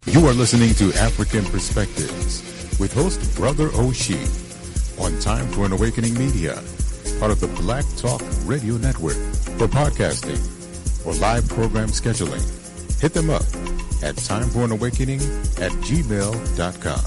You are listening to African Perspectives with host Brother Oshie on Time for an Awakening Media, part of the Black Talk Radio Network. For podcasting or live program scheduling, hit them up at timeforanawakening@gmail.com.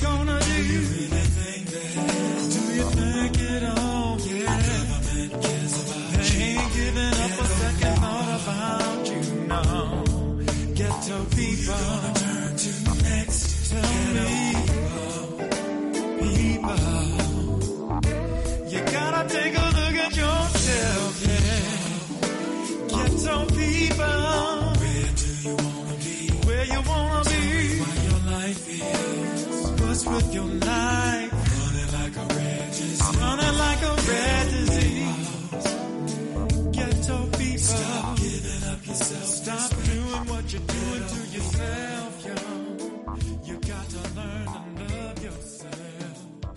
gonna do? Do you think it all? Yeah. They ain't giving up a second thought about you, no. Ghetto people. Gonna turn to next. Tell me, people. You gotta take a look at yourself, yeah. Ghetto people. Where do you wanna be? Where you wanna be? What your life is. What's with your life? Running like a red disease. Running like a red disease. Ghetto people. Stop giving up yourself. Stop doing what you're doing to yourself, yo. You got to learn to love yourself.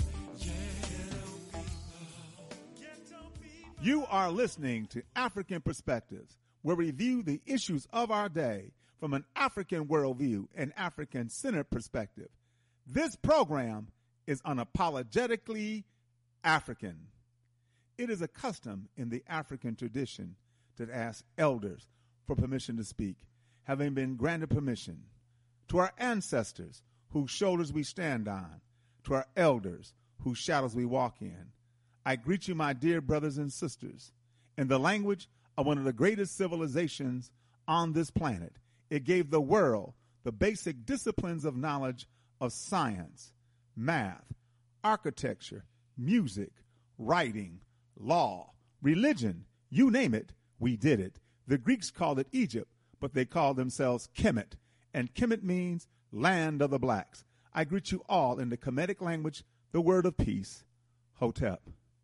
You are listening to African Perspectives, where we view the issues of our day from an African worldview and African-centered perspective. This program is unapologetically African. It is a custom in the African tradition to ask elders for permission to speak, having been granted permission. To our ancestors, whose shoulders we stand on, to our elders, whose shadows we walk in, I greet you, my dear brothers and sisters, in the language of one of the greatest civilizations on this planet. It gave the world the basic disciplines of knowledge of science, math, architecture, music, writing, law, religion, you name it, we did it. The Greeks called it Egypt, but they called themselves Kemet, and Kemet means land of the blacks. I greet you all in the Kemetic language, the word of peace, Hotep.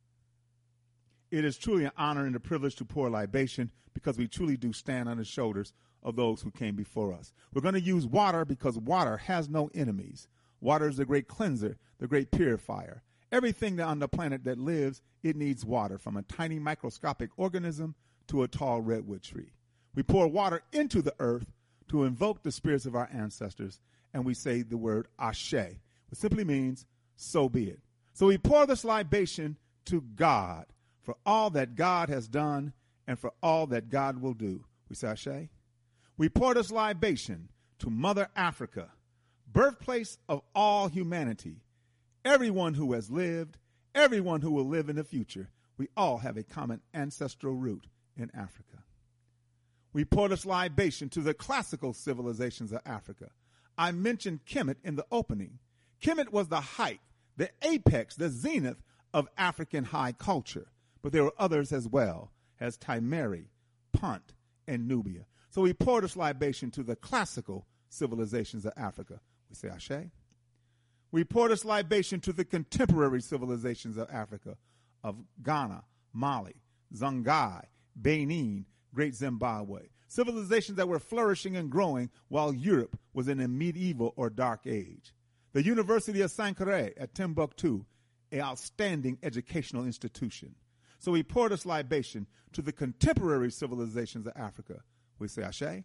It is truly an honor and a privilege to pour libation because we truly do stand on the shoulders of those who came before us. We're going to use water because water has no enemies. Water is the great cleanser, the great purifier. Everything on the planet that lives, it needs water, from a tiny microscopic organism to a tall redwood tree. We pour water into the earth to invoke the spirits of our ancestors, and we say the word Ashe, which simply means, so be it. So we pour this libation to God, for all that God has done and for all that God will do. We say Ashe. We pour this libation to Mother Africa, birthplace of all humanity. Everyone who has lived, everyone who will live in the future, we all have a common ancestral root in Africa. We pour this libation to the classical civilizations of Africa. I mentioned Kemet in the opening. Kemet was the height, the apex, the zenith of African high culture. But there were others as well, as Timeri, Punt, and Nubia. So we pour this libation to the classical civilizations of Africa. We say Ashe. We pour this libation to the contemporary civilizations of Africa, of Ghana, Mali, Songhai, Benin, Great Zimbabwe. Civilizations that were flourishing and growing while Europe was in a medieval or dark age. The University of Sankore at Timbuktu, an outstanding educational institution. So we pour this libation to the contemporary civilizations of Africa. We say Ashe.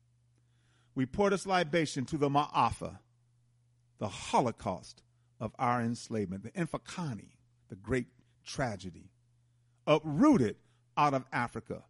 We pour this libation to the Ma'afa, the Holocaust of our enslavement, the Infakani, the great tragedy, uprooted out of Africa.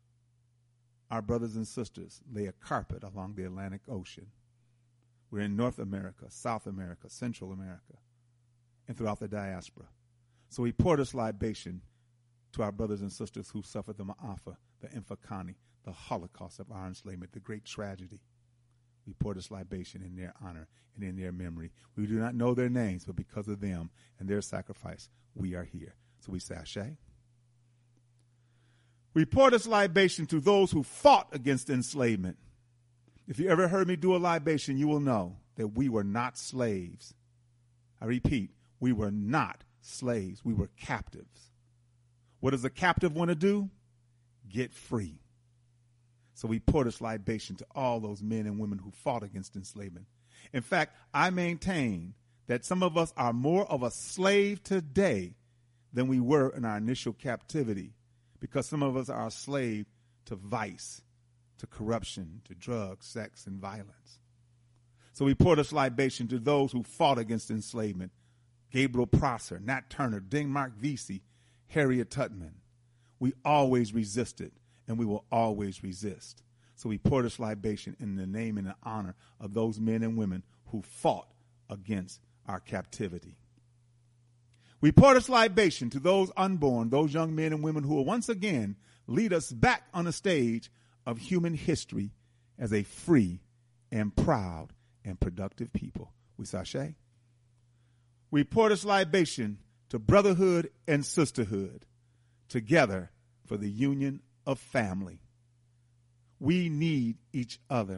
Our brothers and sisters lay a carpet along the Atlantic Ocean. We're in North America, South America, Central America, and throughout the diaspora. So we pour this libation to our brothers and sisters who suffered the Ma'afa, the Infakani, the Holocaust of our enslavement, the great tragedy. We pour this libation in their honor and in their memory. We do not know their names, but because of them and their sacrifice, we are here. So we say Ashe. We pour this libation to those who fought against enslavement. If you ever heard me do a libation, you will know that we were not slaves. I repeat, we were not slaves. We were captives. What does a captive want to do? Get free. So we pour this libation to all those men and women who fought against enslavement. In fact, I maintain that some of us are more of a slave today than we were in our initial captivity, because some of us are a slave to vice, to corruption, to drugs, sex, and violence. So we pour this libation to those who fought against enslavement. Gabriel Prosser, Nat Turner, Denmark Vesey, Harriet Tubman. We always resisted, and we will always resist. So we pour this libation in the name and the honor of those men and women who fought against our captivity. We pour this libation to those unborn, those young men and women who will once again lead us back on the stage of human history as a free and proud and productive people. We sashay. We pour this libation to brotherhood and sisterhood, together for the union of family. We need each other.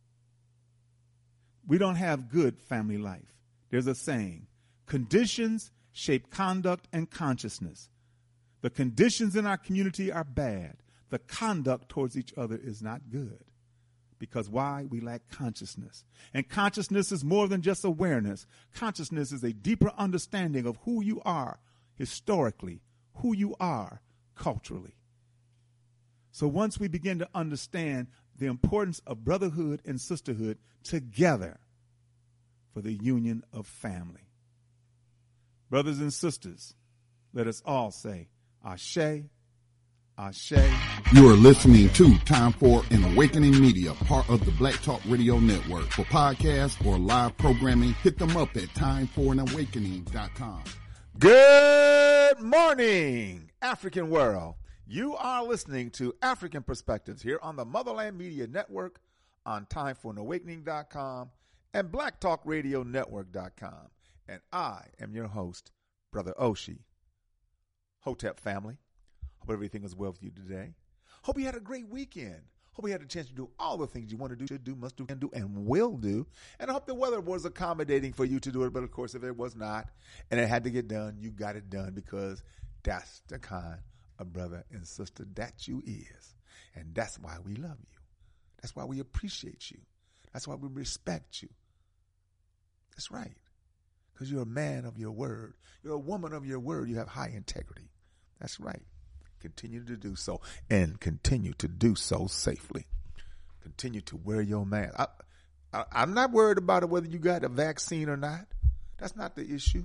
We don't have good family life. There's a saying, conditions shape conduct and consciousness. The conditions in our community are bad. The conduct towards each other is not good. Because why? We lack consciousness. And consciousness is more than just awareness. Consciousness is a deeper understanding of who you are historically, who you are culturally. So once we begin to understand the importance of brotherhood and sisterhood together for the union of family. Brothers and sisters, let us all say, Ashe, Ashe. You are listening to Time for an Awakening Media, part of the Black Talk Radio Network. For podcasts or live programming, hit them up at timeforanawakening.com. Good morning, African world. You are listening to African Perspectives here on the Motherland Media Network, on timeforanawakening.com and blacktalkradionetwork.com. And I am your host, Brother Oshie. Hotep family, hope everything is well with you today. Hope you had a great weekend. Hope you had a chance to do all the things you want to do, should do, must do, can do, and will do. And I hope the weather was accommodating for you to do it. But of course, if it was not, and it had to get done, you got it done, because that's the kind of brother and sister that you is. And that's why we love you. That's why we appreciate you. That's why we respect you. That's right. Because you're a man of your word. You're a woman of your word. You have high integrity. That's right. Continue to do so, and continue to do so safely. Continue to wear your mask. I'm not worried about it whether you got a vaccine or not. That's not the issue.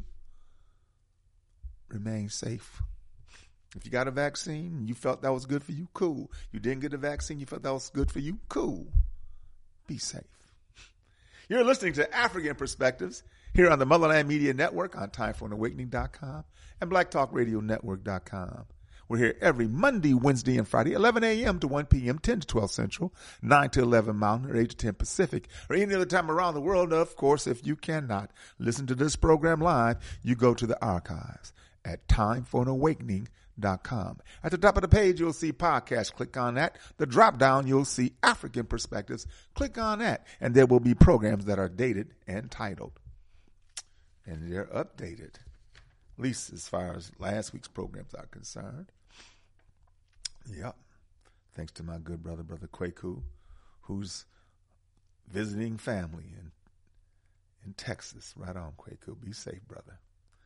Remain safe. If you got a vaccine and you felt that was good for you, cool. You didn't get a vaccine, you felt that was good for you, cool. Be safe. You're listening to African Perspectives here on the Motherland Media Network, on timeforanawakening.com and blacktalkradionetwork.com. We're here every Monday, Wednesday, and Friday, 11 a.m. to 1 p.m., 10 to 12 Central, 9 to 11 Mountain, or 8 to 10 Pacific, or any other time around the world. Of course, if you cannot listen to this program live, you go to the archives at timeforanawakening.com. At the top of the page, you'll see podcast. Click on that. The drop down, you'll see African Perspectives. Click on that, and there will be programs that are dated and titled. And they're updated, at least as far as last week's programs are concerned. Yep. Thanks to my good brother, Brother Kwaku, who's visiting family in Texas. Right on, Kwaku. Be safe, brother.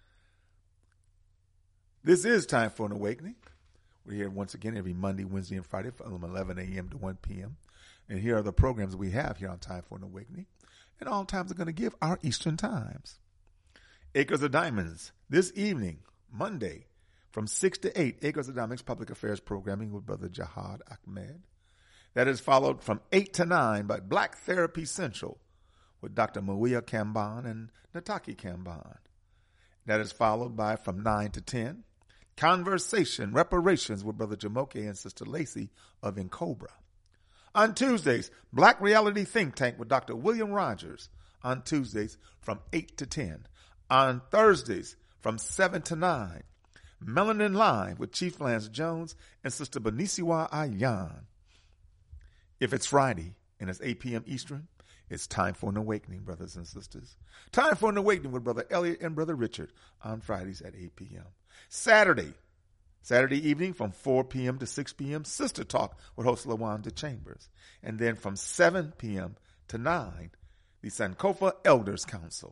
This is Time for an Awakening. We're here once again every Monday, Wednesday, and Friday from 11 a.m. to 1 p.m. And here are the programs we have here on Time for an Awakening. And all times are going to give our Eastern times. Acres of Diamonds this evening, Monday, from 6 to 8, Acres of Diamonds Public Affairs Programming with Brother Jihad Ahmed. That is followed from 8 to 9 by Black Therapy Central with Dr. Mawia Kamban and Nataki Kamban. That is followed by from 9 to 10, Conversation Reparations with Brother Jamoke and Sister Lacey of Incobra. On Tuesdays, Black Reality Think Tank with Dr. William Rogers on Tuesdays from 8 to 10. On Thursdays from 7 to 9, Melanin Live with Chief Lance Jones and Sister Benisiwa Ayan. If it's Friday and it's 8 p.m. Eastern, it's Time for an Awakening, brothers and sisters. Time for an Awakening with Brother Elliot and Brother Richard on Fridays at 8 p.m. Saturday evening from 4 p.m. to 6 p.m., Sister Talk with host LaWanda Chambers. And then from 7 p.m. to 9, the Sankofa Elders Council.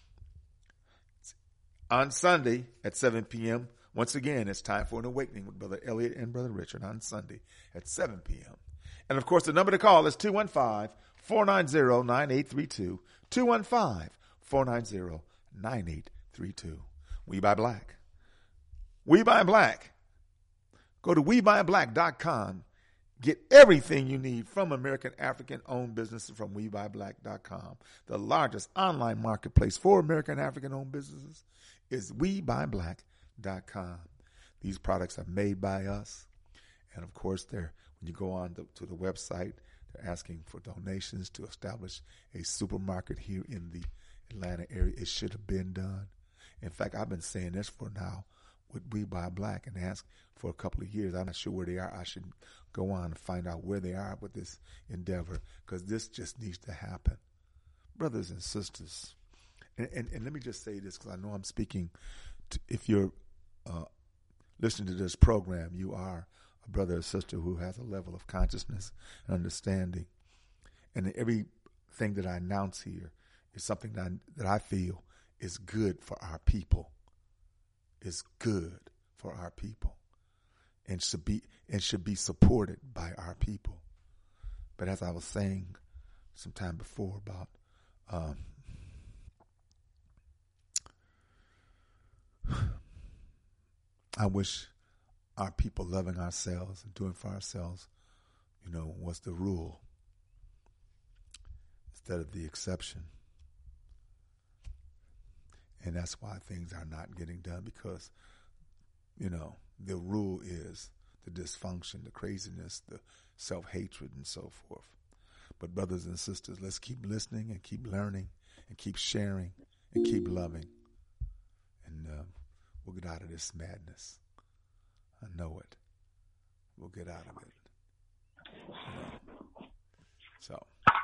On Sunday at 7 p.m., once again, it's Time for an Awakening with Brother Elliot and Brother Richard on Sunday at 7 p.m. And, of course, the number to call is 215-490-9832, 215-490-9832. We Buy Black. We Buy Black. Go to WeBuyBlack.com Get everything you need from American African-owned businesses from WeBuyBlack.com. The largest online marketplace for American African-owned businesses is WeBuyBlack.com. These products are made by us. And, of course, when you go on to the website, they're asking for donations to establish a supermarket here in the Atlanta area. It should have been done. In fact, I've been saying this for now with We Buy Black and ask for a couple of years. I'm not sure where they are. I should go on and find out where they are with this endeavor, because this just needs to happen. Brothers and sisters, and let me just say this, because I know I'm speaking to, if you're listening to this program, you are a brother or sister who has a level of consciousness and understanding. And everything that I announce here is something that I feel is good for our people. Is good for our people, and should be supported by our people. But as I was saying some time before about I wish our people loving ourselves and doing for ourselves, was the rule instead of the exception. And that's why things are not getting done, because, the rule is the dysfunction, the craziness, the self-hatred, and so forth. But brothers and sisters, let's keep listening and keep learning and keep sharing and keep loving. And we'll get out of this madness. I know it. We'll get out of it. So,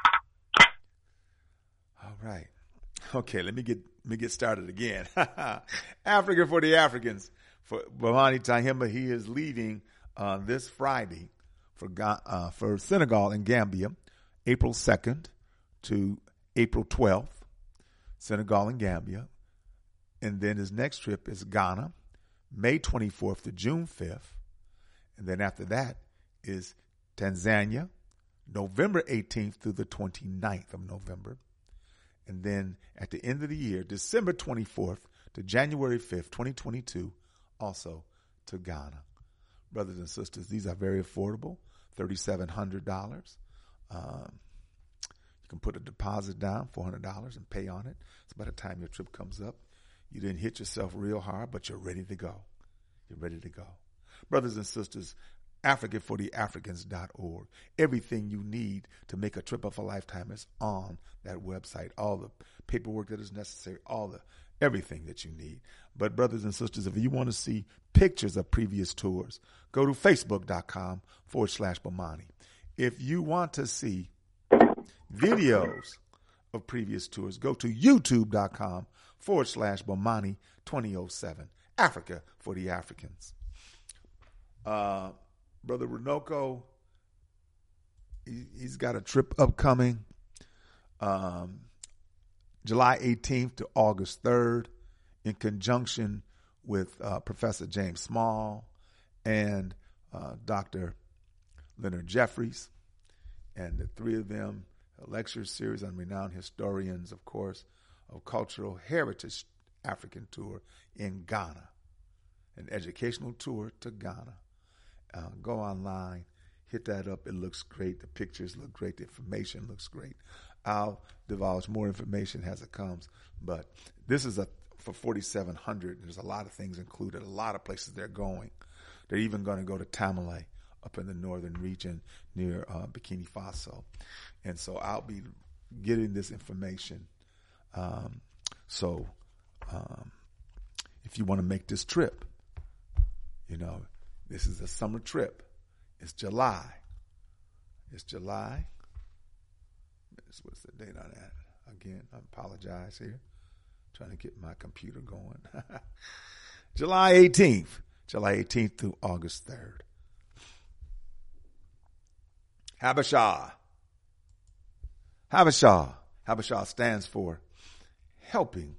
all right. Okay, let me get started again. Africa for the Africans. For Bomani Tyehimba, he is leaving this Friday for Senegal and Gambia, April 2nd to April 12th, Senegal and Gambia. And then his next trip is Ghana, May 24th to June 5th. And then after that is Tanzania, November 18th through the 29th of November. And then at the end of the year, December 24th to January 5th, 2022, also to Ghana. Brothers and sisters, these are very affordable, $3,700. You can put a deposit down, $400, and pay on it. So by the time your trip comes up, you didn't hit yourself real hard, but you're ready to go. You're ready to go. Brothers and sisters, AfricaForTheAfricans.org. Everything you need to make a trip of a lifetime is on that website. All the paperwork that is necessary, everything that you need. But brothers and sisters, if you want to see pictures of previous tours, go to Facebook.com/Bomani. If you want to see videos of previous tours, go to YouTube.com/Bomani2007. Africa for the Africans. Brother Runoko, he's got a trip upcoming July 18th to August 3rd in conjunction with Professor James Small and Dr. Leonard Jeffries. And the three of them, a lecture series on renowned historians, of course, of cultural heritage African tour in Ghana, an educational tour to Ghana. Go online, hit that up. It looks great. The pictures look great. The information looks great. I'll divulge more information as it comes. But this is for 4,700. There's a lot of things included, a lot of places they're going. They're even going to go to Tamale up in the northern region near Burkina Faso. And so I'll be getting this information. If you want to make this trip, this is a summer trip. It's July. What's the date on that? Again, I apologize here. Trying to get my computer going. July 18th through August 3rd. Habesha stands for helping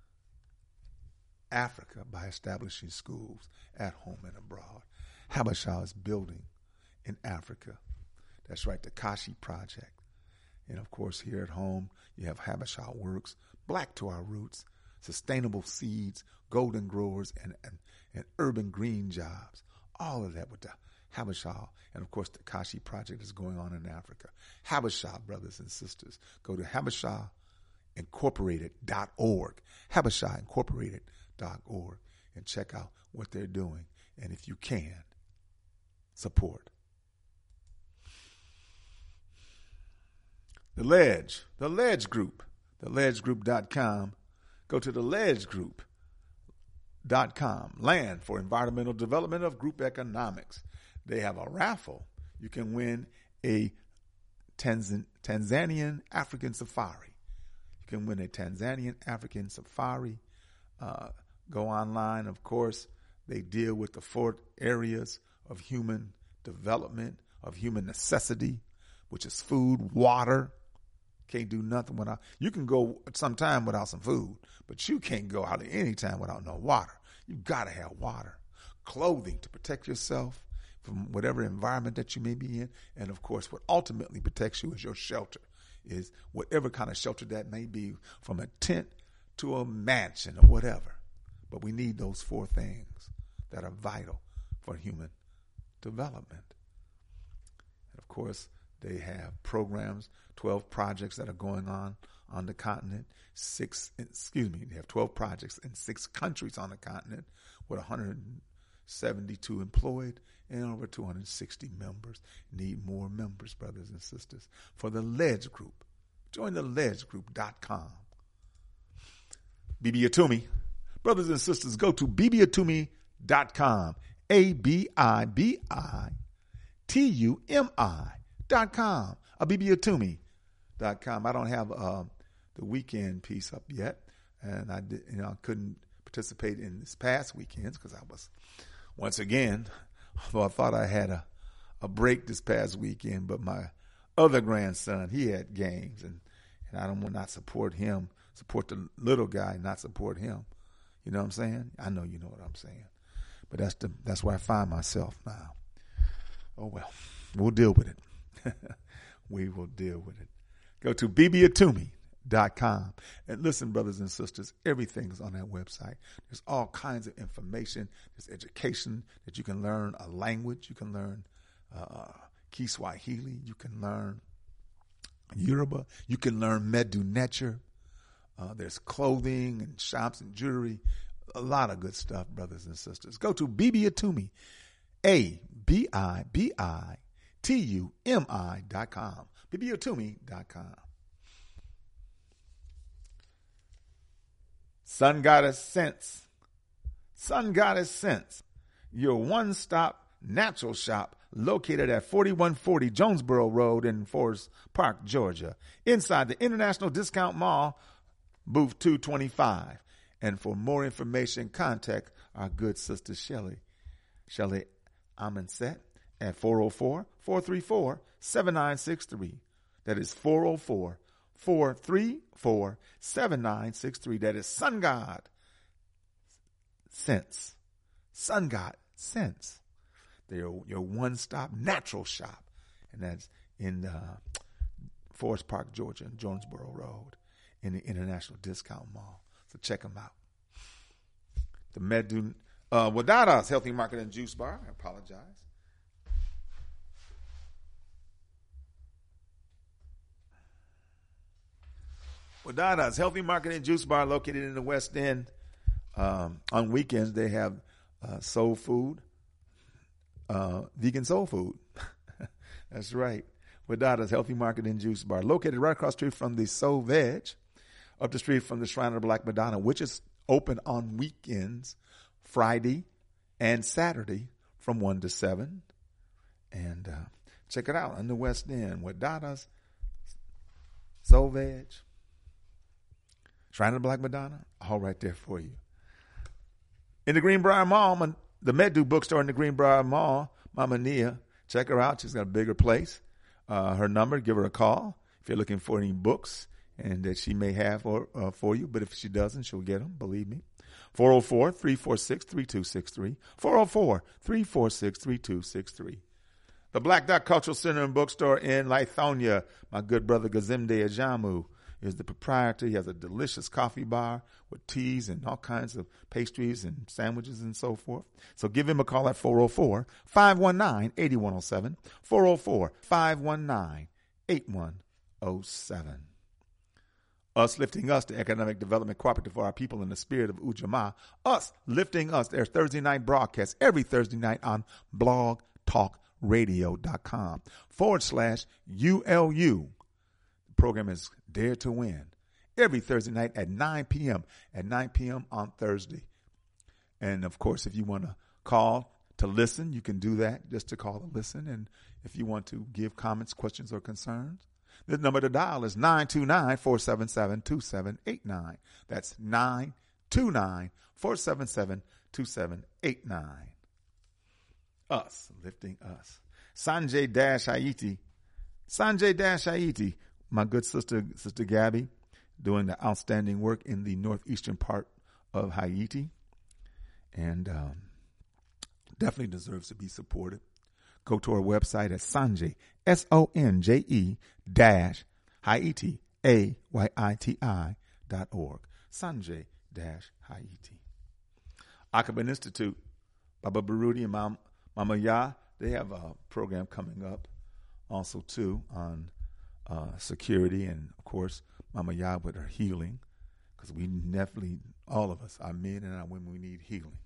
Africa by establishing schools at home and abroad. Habesha is building in Africa. That's right, the Kashi Project. And of course, here at home, you have Habesha Works, Black to Our Roots, Sustainable Seeds, Golden Growers, and urban green jobs. All of that with the Habesha. And, of course, the Kashi Project is going on in Africa. Habesha, brothers and sisters. Go to HabeshaIncorporated.org. HabeshaIncorporated.org and check out what they're doing. And if you can, support. The Ledge Group, theledgegroup.com. Go to theledgegroup.com, Land for Environmental Development of Group Economics. They have a raffle. You can win a Tanzanian African safari. You can win a Tanzanian African safari. Go online, of course. They deal with the 4 areas of human development, of human necessity, which is food, water. Can't do nothing without. You can go sometime without some food, but you can't go out at any time without no water. You got to have water. Clothing to protect yourself from whatever environment that you may be in. And, of course, what ultimately protects you is your shelter, is whatever kind of shelter that may be, from a tent to a mansion or whatever. But we need those 4 things that are vital for human development. And, of course, they have programs, 12 projects that are going on the continent. They have 12 projects in 6 countries on the continent with 172 employed and over 260 members. Need more members, brothers and sisters, for the Ledge Group. Join the ledgegroup.com. Bibi Atumi. Brothers and sisters, go to bibiatumi.com. ABIBITUMI.com. Bibiatumi.com. I don't have the weekend piece up yet, and I couldn't participate in this past weekends because I was, once again, although I thought I had a break this past weekend, but my other grandson, he had games, and I don't want to not support him, support the little guy, not support him. You know what I'm saying? I know you know what I'm saying. But that's where I find myself now. Oh, well, we'll deal with it. We will deal with it. Go to bibiatumi.com. And listen, brothers and sisters, everything's on that website. There's all kinds of information. There's education that you can learn, a language. You can learn Kiswahili. You can learn Yoruba. You can learn Medu Necher. There's clothing and shops and jewelry. A lot of good stuff, brothers and sisters. Go to Bibi Atumi, ABIBITUMI.com. BibiAtumi.com. Sun Goddess Sense. Sun Goddess Sense, your one-stop natural shop located at 4140 Jonesboro Road in Forest Park, Georgia, inside the International Discount Mall, booth 225. And for more information, contact our good sister Shelly Amonset at 404-434-7963. That is 404-434-7963. That is Sun God Sense. Sun God Sense. They're your one-stop natural shop. And that's in Forest Park, Georgia, and Jonesboro Road in the International Discount Mall. So check them out. The Wadada's Healthy Market and Juice Bar. I apologize. Wadada's Healthy Market and Juice Bar, located in the West End. On weekends, they have soul food, vegan soul food. That's right. Wadada's Healthy Market and Juice Bar, located right across the street from the Soul Veg, up the street from the Shrine of the Black Madonna, which is open on weekends, Friday and Saturday from 1 to 7. And check it out in the West End. Wadada's Soul Veg, Shrine of the Black Madonna, all right there for you. In the Greenbrier Mall, the Medu bookstore in the Greenbrier Mall, Mama Nia, check her out. She's got a bigger place. Her number, give her a call if you're looking for any books and that she may have for you. But if she doesn't, she'll get them, believe me. 404-346-3263. 404-346-3263. The Black Dot Cultural Center and Bookstore in Lithonia, my good brother Gazimde Ajamu. is the proprietor. He has a delicious coffee bar with teas and all kinds of pastries and sandwiches and so forth. So give him a call at 404-519-8107, 404-519-8107. Us Lifting Us, the Economic Development Cooperative for our people in the spirit of Ujamaa. Us Lifting Us, their Thursday night broadcast every Thursday night on blogtalkradio.com/ULU. The program is Dare to Win every Thursday night at 9 p.m. At 9 p.m. on Thursday. And, of course, if you want to call to listen, you can do that, just to call to listen. And if you want to give comments, questions, or concerns, the number to dial is 929-477-2789. That's 929-477-2789. Us, Lifting Us. Sanjay Haiti, my good sister Gabby, doing the outstanding work in the northeastern part of Haiti. And definitely deserves to be supported. Go to our website at Sanjay, SONJE Haiti, AYITI.org. Sanjay Haiti. Akaban Institute, Baba Baruti and Mama Ya, they have a program coming up also too on security, and of course Mama Ya with her healing, because we definitely, all of us, our men and our women, we need healing.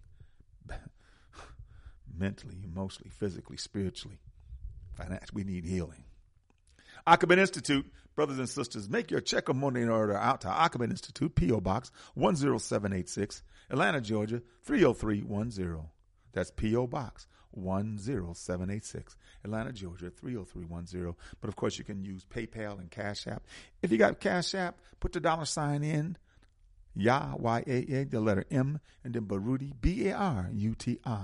Mentally, emotionally, physically, spiritually, financially, we need healing. Akaban Institute, brothers and sisters, make your check or money order out to Akaban Institute, P.O. Box 10786, Atlanta, Georgia 30310. That's P.O. Box 10786, Atlanta, Georgia 30310. But of course, you can use PayPal and Cash App. If you got Cash App, put the $sign in, Ya, Y-A-A, the letter M, and then Baruti, B-A-R-U-T-I.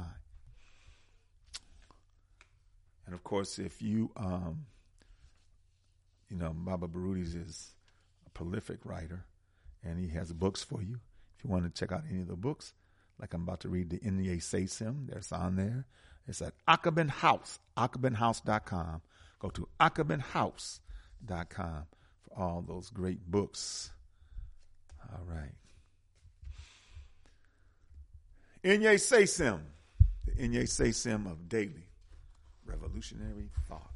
And of course, if you, Baba Baruti's is a prolific writer, and he has books for you. If you want to check out any of the books, like I'm about to read, the Inye Seisim, there's on there. It's at Akaban House, akabanhouse.com. Go to akabanhouse.com for all those great books. All right. Inye Seisim, the Inye Seisim of daily revolutionary thought.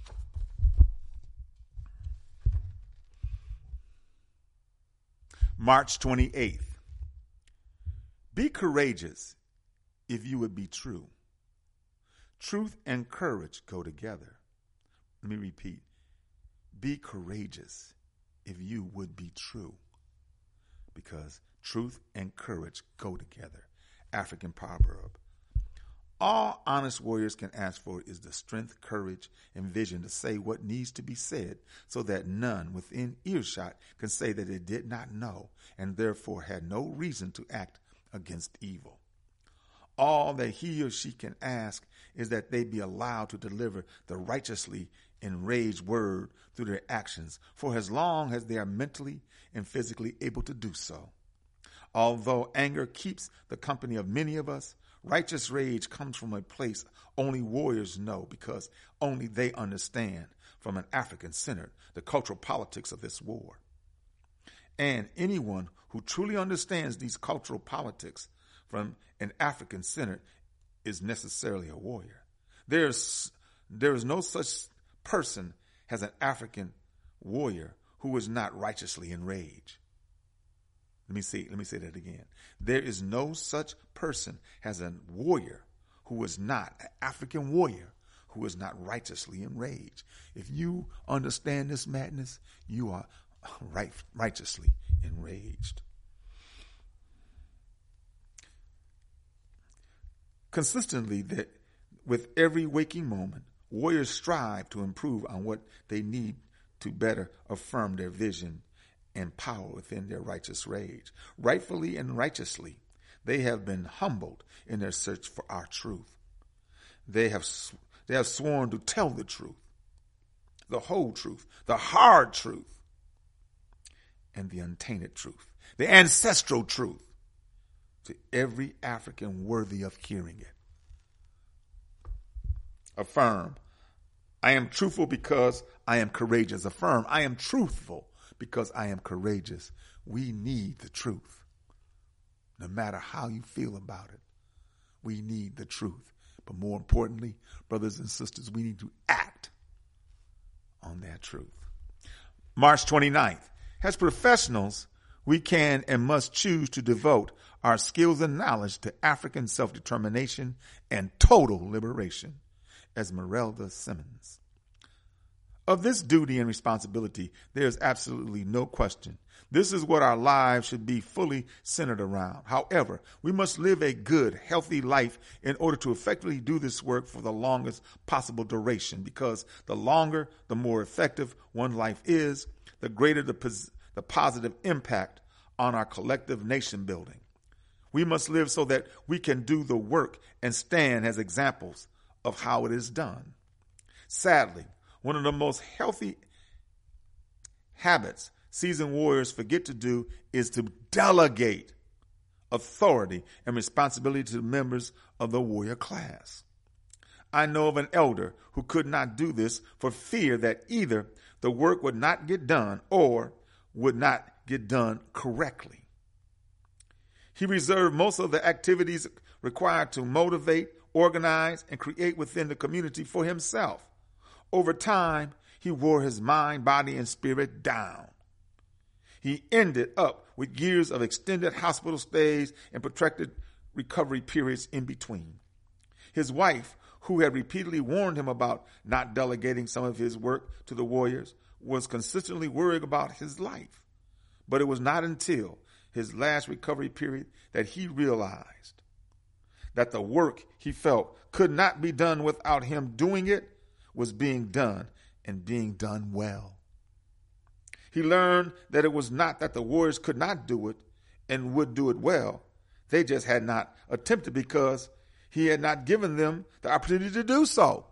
March 28th. Be courageous if you would be true. Truth and courage go together. Let me repeat. Be courageous if you would be true. Because truth and courage go together. African proverb. All honest warriors can ask for is the strength, courage, and vision to say what needs to be said, so that none within earshot can say that they did not know and therefore had no reason to act against evil. All that he or she can ask is that they be allowed to deliver the righteously enraged word through their actions, for as long as they are mentally and physically able to do so. Although anger keeps the company of many of us, righteous rage comes from a place only warriors know, because only they understand from an African-centered the cultural politics of this war. And anyone who truly understands these cultural politics from an African-centered is necessarily a warrior. There is no such person as an African warrior who is not righteously enraged. Let me say that again. There is no such person as a warrior who is not an African warrior who is not righteously enraged. If you understand this madness, you are righteously enraged. Consistently, with every waking moment, warriors strive to improve on what they need to better affirm their vision and power within their righteous rage. Rightfully and righteously, they have been humbled in their search for our truth. They have sworn to tell the truth, the whole truth, the hard truth, and the untainted truth, the ancestral truth, to every African worthy of hearing it. Affirm, I am truthful because I am courageous. Affirm, I am truthful because I am courageous. We need the truth. No matter how you feel about it, we need the truth. But more importantly, brothers and sisters, we need to act on that truth. March 29th. As professionals, we can and must choose to devote our skills and knowledge to African self-determination and total liberation. Esmeralda Simmons. Of this duty and responsibility, there is absolutely no question. This is what our lives should be fully centered around. However, we must live a good, healthy life in order to effectively do this work for the longest possible duration, because the longer, the more effective one life is, the greater the positive impact on our collective nation building. We must live so that we can do the work and stand as examples of how it is done. Sadly, one of the most healthy habits seasoned warriors forget to do is to delegate authority and responsibility to the members of the warrior class. I know of an elder who could not do this for fear that either the work would not get done or would not get done correctly. He reserved most of the activities required to motivate, organize, and create within the community for himself. Over time, he wore his mind, body, and spirit down. He ended up with years of extended hospital stays and protracted recovery periods in between. His wife, who had repeatedly warned him about not delegating some of his work to the warriors, was consistently worried about his life. But it was not until his last recovery period that he realized that the work he felt could not be done without him doing it was being done and being done well. He learned that it was not that the warriors could not do it and would do it well. They just had not attempted because he had not given them the opportunity to do so.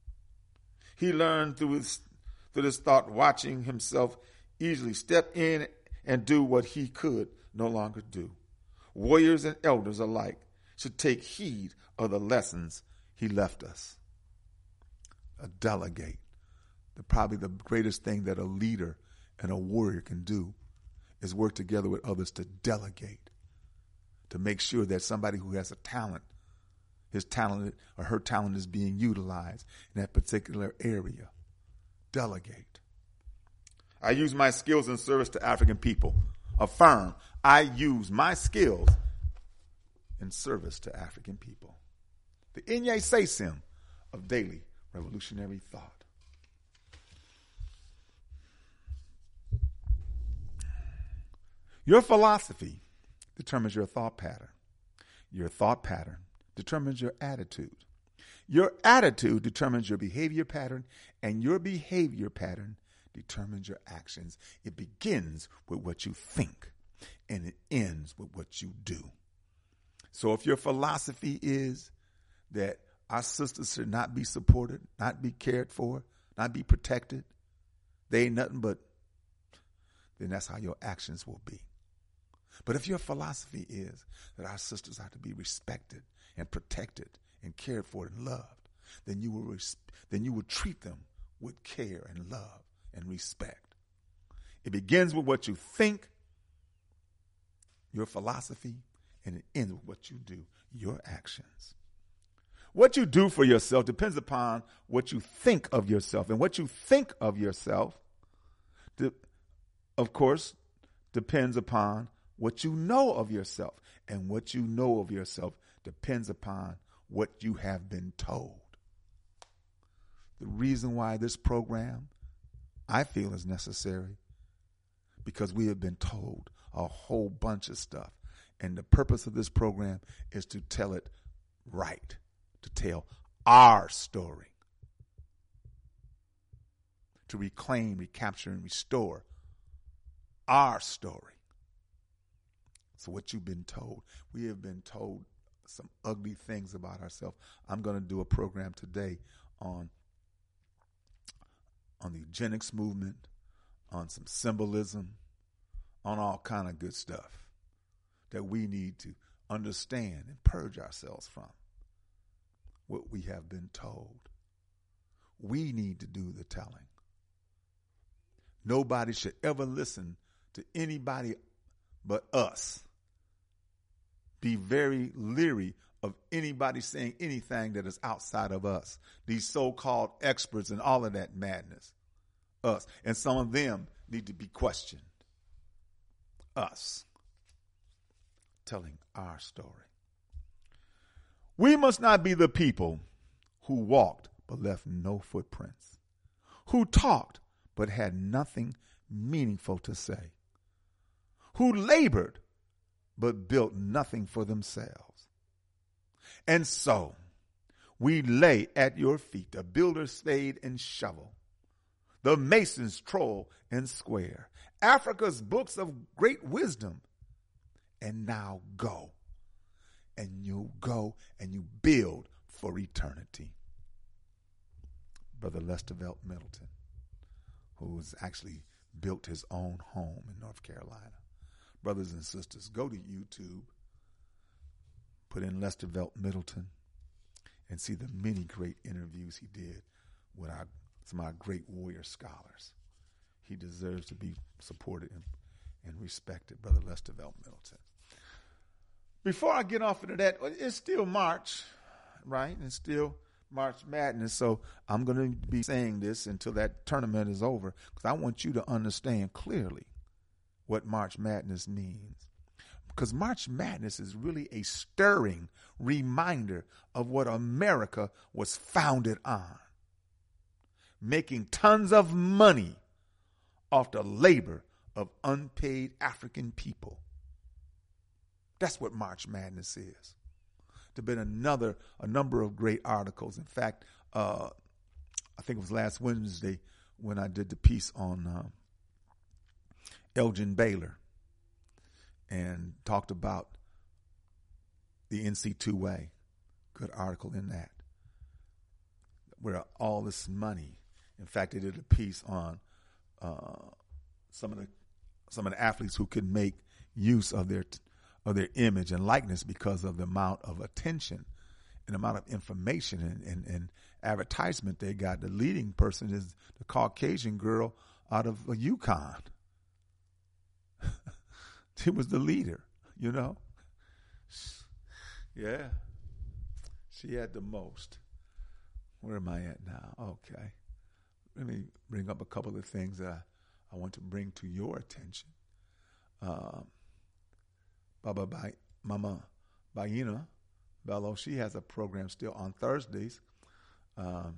He learned through this thought, watching himself easily step in and do what he could no longer do. Warriors and elders alike should take heed of the lessons he left us. Delegate. Probably the greatest thing that a leader and a warrior can do is work together with others to delegate, to make sure that somebody who has a talent, his talent or her talent is being utilized in that particular area. Delegate. I use my skills in service to African people. Affirm, I use my skills in service to African people. The Inye Sesim of daily revolutionary thought. Your philosophy determines your thought pattern. Your thought pattern determines your attitude. Your attitude determines your behavior pattern, and your behavior pattern determines your actions. It begins with what you think, and it ends with what you do. So if your philosophy is that our sisters should not be supported, not be cared for, not be protected, they ain't nothing but, then that's how your actions will be. But if your philosophy is that our sisters are to be respected and protected and cared for and loved, then you will treat them with care and love and respect. It begins with what you think, your philosophy, and it ends with what you do, your actions. What you do for yourself depends upon what you think of yourself. And what you think of yourself, of course, depends upon what you know of yourself. And what you know of yourself depends upon what you have been told. The reason why this program, I feel, is necessary, because we have been told a whole bunch of stuff. And the purpose of this program is to tell it right, to tell our story, to reclaim, recapture, and restore our story. So what you've been told, we have been told some ugly things about ourselves. I'm going to do a program today on the eugenics movement, on some symbolism, on all kind of good stuff that we need to understand and purge ourselves from. What we have been told. We need to do the telling. Nobody should ever listen to anybody but us. Be very leery of anybody saying anything that is outside of us. These so-called experts and all of that madness. Us. And some of them need to be questioned. Us. Telling our story. We must not be the people who walked but left no footprints, who talked but had nothing meaningful to say, who labored but built nothing for themselves. And so we lay at your feet the builder's spade and shovel, the mason's trowel and square, Africa's books of great wisdom. And now go. And you go and you build for eternity. Brother Lester Velt Middleton, who has actually built his own home in North Carolina. Brothers and sisters, go to YouTube, put in Lester Velt Middleton, and see the many great interviews he did with some of our great warrior scholars. He deserves to be supported and respected, Brother Lester Velt Middleton. Before I get off into that, it's still March, right? It's still March Madness, so I'm going to be saying this until that tournament is over, because I want you to understand clearly what March Madness means. Because March Madness is really a stirring reminder of what America was founded on. Making tons of money off the labor of unpaid African people. That's what March Madness is. There's been a number of great articles. In fact, I think it was last Wednesday when I did the piece on Elgin Baylor and talked about the NC2A. Good article in that. Where all this money, in fact, they did a piece on some of the athletes who could make use of their image and likeness because of the amount of attention and amount of information and advertisement they got. The leading person is the Caucasian girl out of UConn. She was the leader, you know. Yeah. She had the most. Where am I at now? Okay. Let me bring up a couple of things that I want to bring to your attention. Mama Baina Bello, she has a program still on Thursdays. Let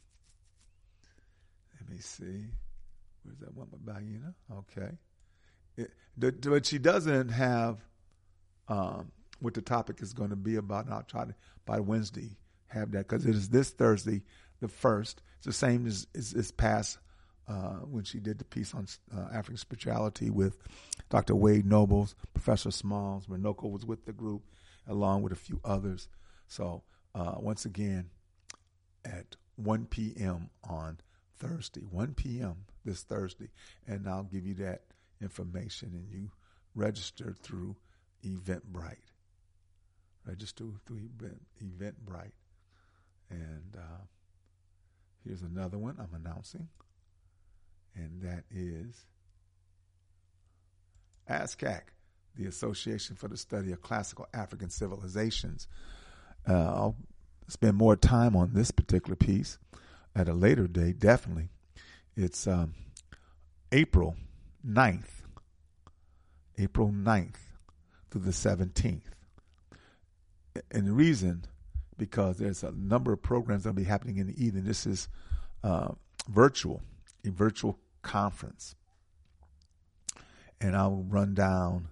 me see. Where's that one with Baina? Okay. But she doesn't have what the topic is going to be about, and I'll try to, by Wednesday, have that, because it is this Thursday, the 1st. It's the same as this past when she did the piece on African spirituality with Dr. Wade Nobles, Professor Smalls. Renoko was with the group, along with a few others. So once again, at 1 p.m. on Thursday, 1 p.m. this Thursday, and I'll give you that information, and you register through Eventbrite. Register through Eventbrite. And here's another one I'm announcing, and that is ASCAC, the Association for the Study of Classical African Civilizations. I'll spend more time on this particular piece at a later date, definitely. It's April 9th through the 17th. And the reason, because there's a number of programs that will be happening in the evening. This is a virtual conference. And I'll run down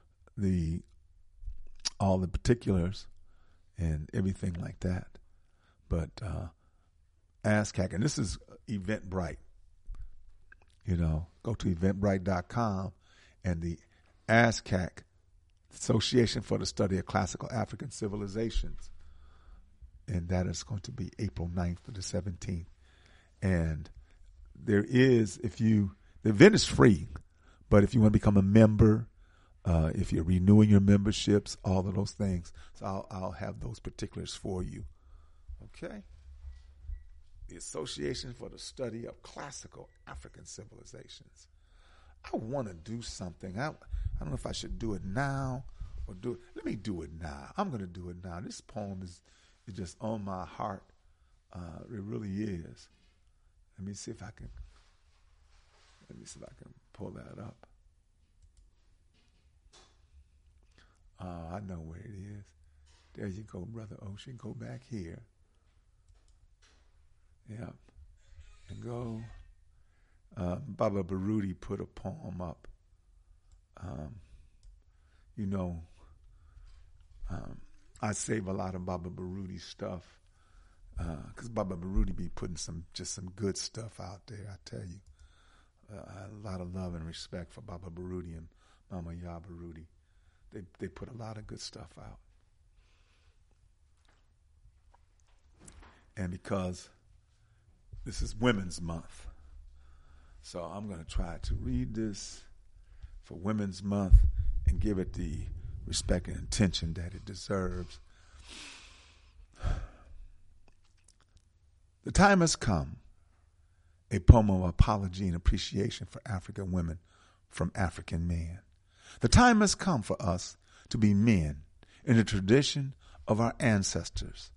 all the particulars and everything like that. But ASCAC, and this is Eventbrite. You know, go to eventbrite.com, and the ASCAC, Association for the Study of Classical African Civilizations, and that is going to be April 9th to the 17th. And there is, the event is free, but if you want to become a member, if you're renewing your memberships, all of those things, so I'll have those particulars for you. Okay? the Association for the Study of Classical African Civilizations. I want to do something. I don't know if I should do it now or do it. Let me do it now. I'm going to do it now. This poem is just on my heart. It really is. Let me see if I can pull that up. I know where it is. There you go, Brother Ocean. Go back here. Yeah. And go. Baba Baruti put a poem up. I save a lot of Baba Baruti stuff because Baba Baruti be putting some good stuff out there. I tell you, a lot of love and respect for Baba Baruti and Mama Ya Baruti. They put a lot of good stuff out. And because this is Women's Month, so I'm going to try to read this for Women's Month and give it the respect and attention that it deserves. The time has come, a poem of apology and appreciation for African women from African men. The time has come for us to be men in the tradition of our ancestors.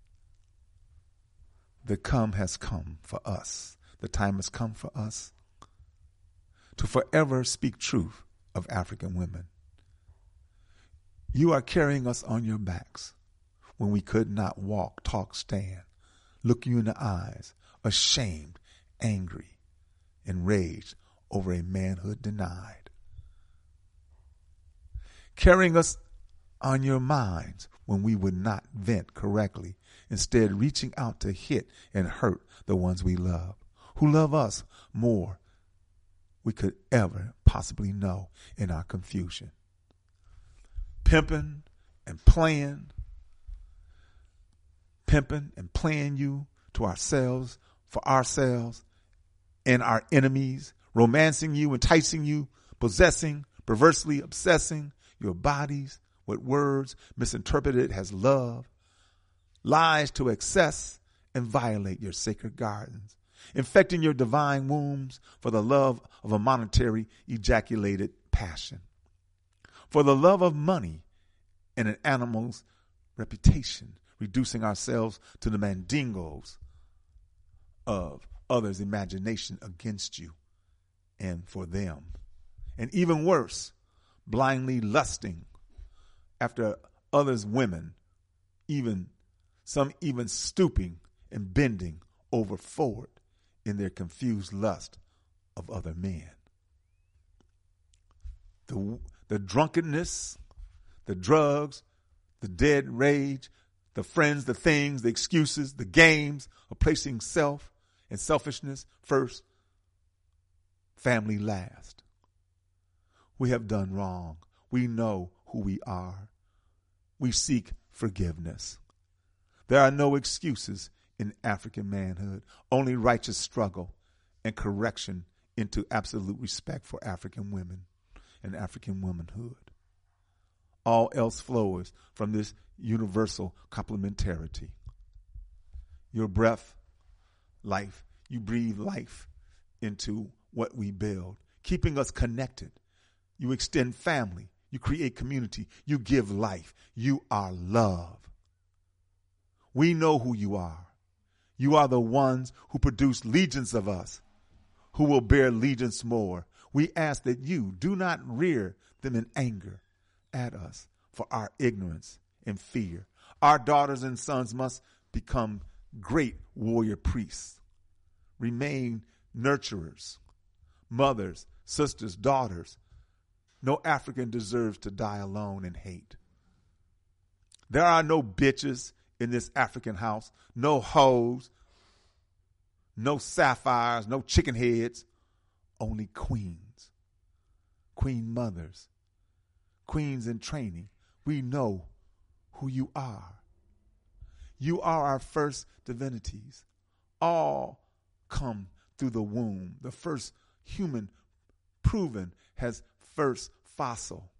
The come has come for us. The time has come for us to forever speak truth of African women. You are carrying us on your backs when we could not walk, talk, stand, look you in the eyes, ashamed, angry, enraged over a manhood denied. Carrying us on your minds when we would not vent correctly, instead reaching out to hit and hurt the ones we love, who love us more we could ever possibly know in our confusion. Pimping and playing you to ourselves, for ourselves and our enemies, romancing you, enticing you, possessing, perversely obsessing your bodies with words misinterpreted as love, lies to excess and violate your sacred gardens, infecting your divine wombs for the love of a monetary ejaculated passion, for the love of money and an animal's reputation, reducing ourselves to the mandingos of others' imagination against you and for them. And even worse, blindly lusting after others' women, some even stooping and bending over forward in their confused lust of other men. The drunkenness, the drugs, the dead rage, the friends, the things, the excuses, the games of placing self and selfishness first, family last. We have done wrong. We know who we are. We seek forgiveness. There are no excuses in African manhood, only righteous struggle and correction into absolute respect for African women and African womanhood. All else flows from this universal complementarity. Your breath, life, you breathe life into what we build, keeping us connected. You extend family. You create community. You give life. You are love. We know who you are. You are the ones who produce legions of us, who will bear legions more. We ask that you do not rear them in anger at us for our ignorance and fear. Our daughters and sons must become great warrior priests, remain nurturers, mothers, sisters, daughters. No African deserves to die alone in hate. There are no bitches in this African house, no hoes, no sapphires, no chicken heads, only queens, queen mothers, queens in training. We know who you are. You are our first divinities. All come through the womb. The first human proven has first fossil.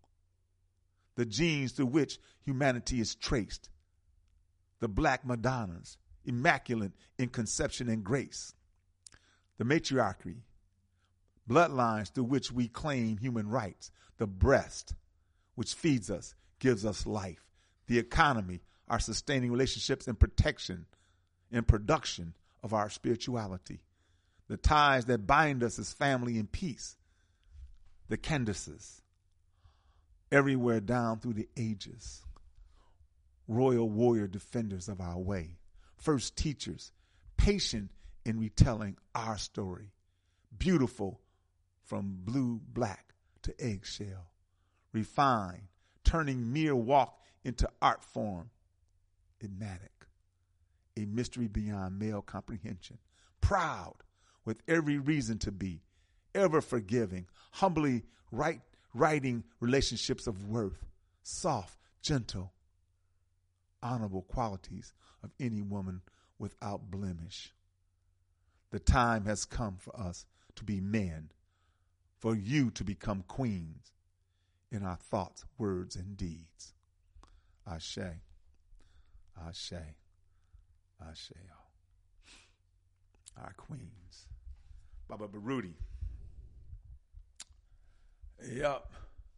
The genes through which humanity is traced. The black Madonnas, immaculate in conception and grace. The matriarchy, bloodlines through which we claim human rights. The breast, which feeds us, gives us life. The economy, our sustaining relationships and protection and production of our spirituality. The ties that bind us as family and peace. The Candaces, everywhere down through the ages. Royal warrior defenders of our way. First teachers, patient in retelling our story. Beautiful from blue, black to eggshell. Refined, turning mere walk into art form. Enigmatic, a mystery beyond male comprehension. Proud, with every reason to be. Ever forgiving, humbly writing relationships of worth. Soft, gentle, honorable qualities of any woman without blemish. The time has come for us to be men, for you to become queens in our thoughts, words, and deeds. Ashe, Ashe, Ashe. Our queens. Baba Baruti. Yup.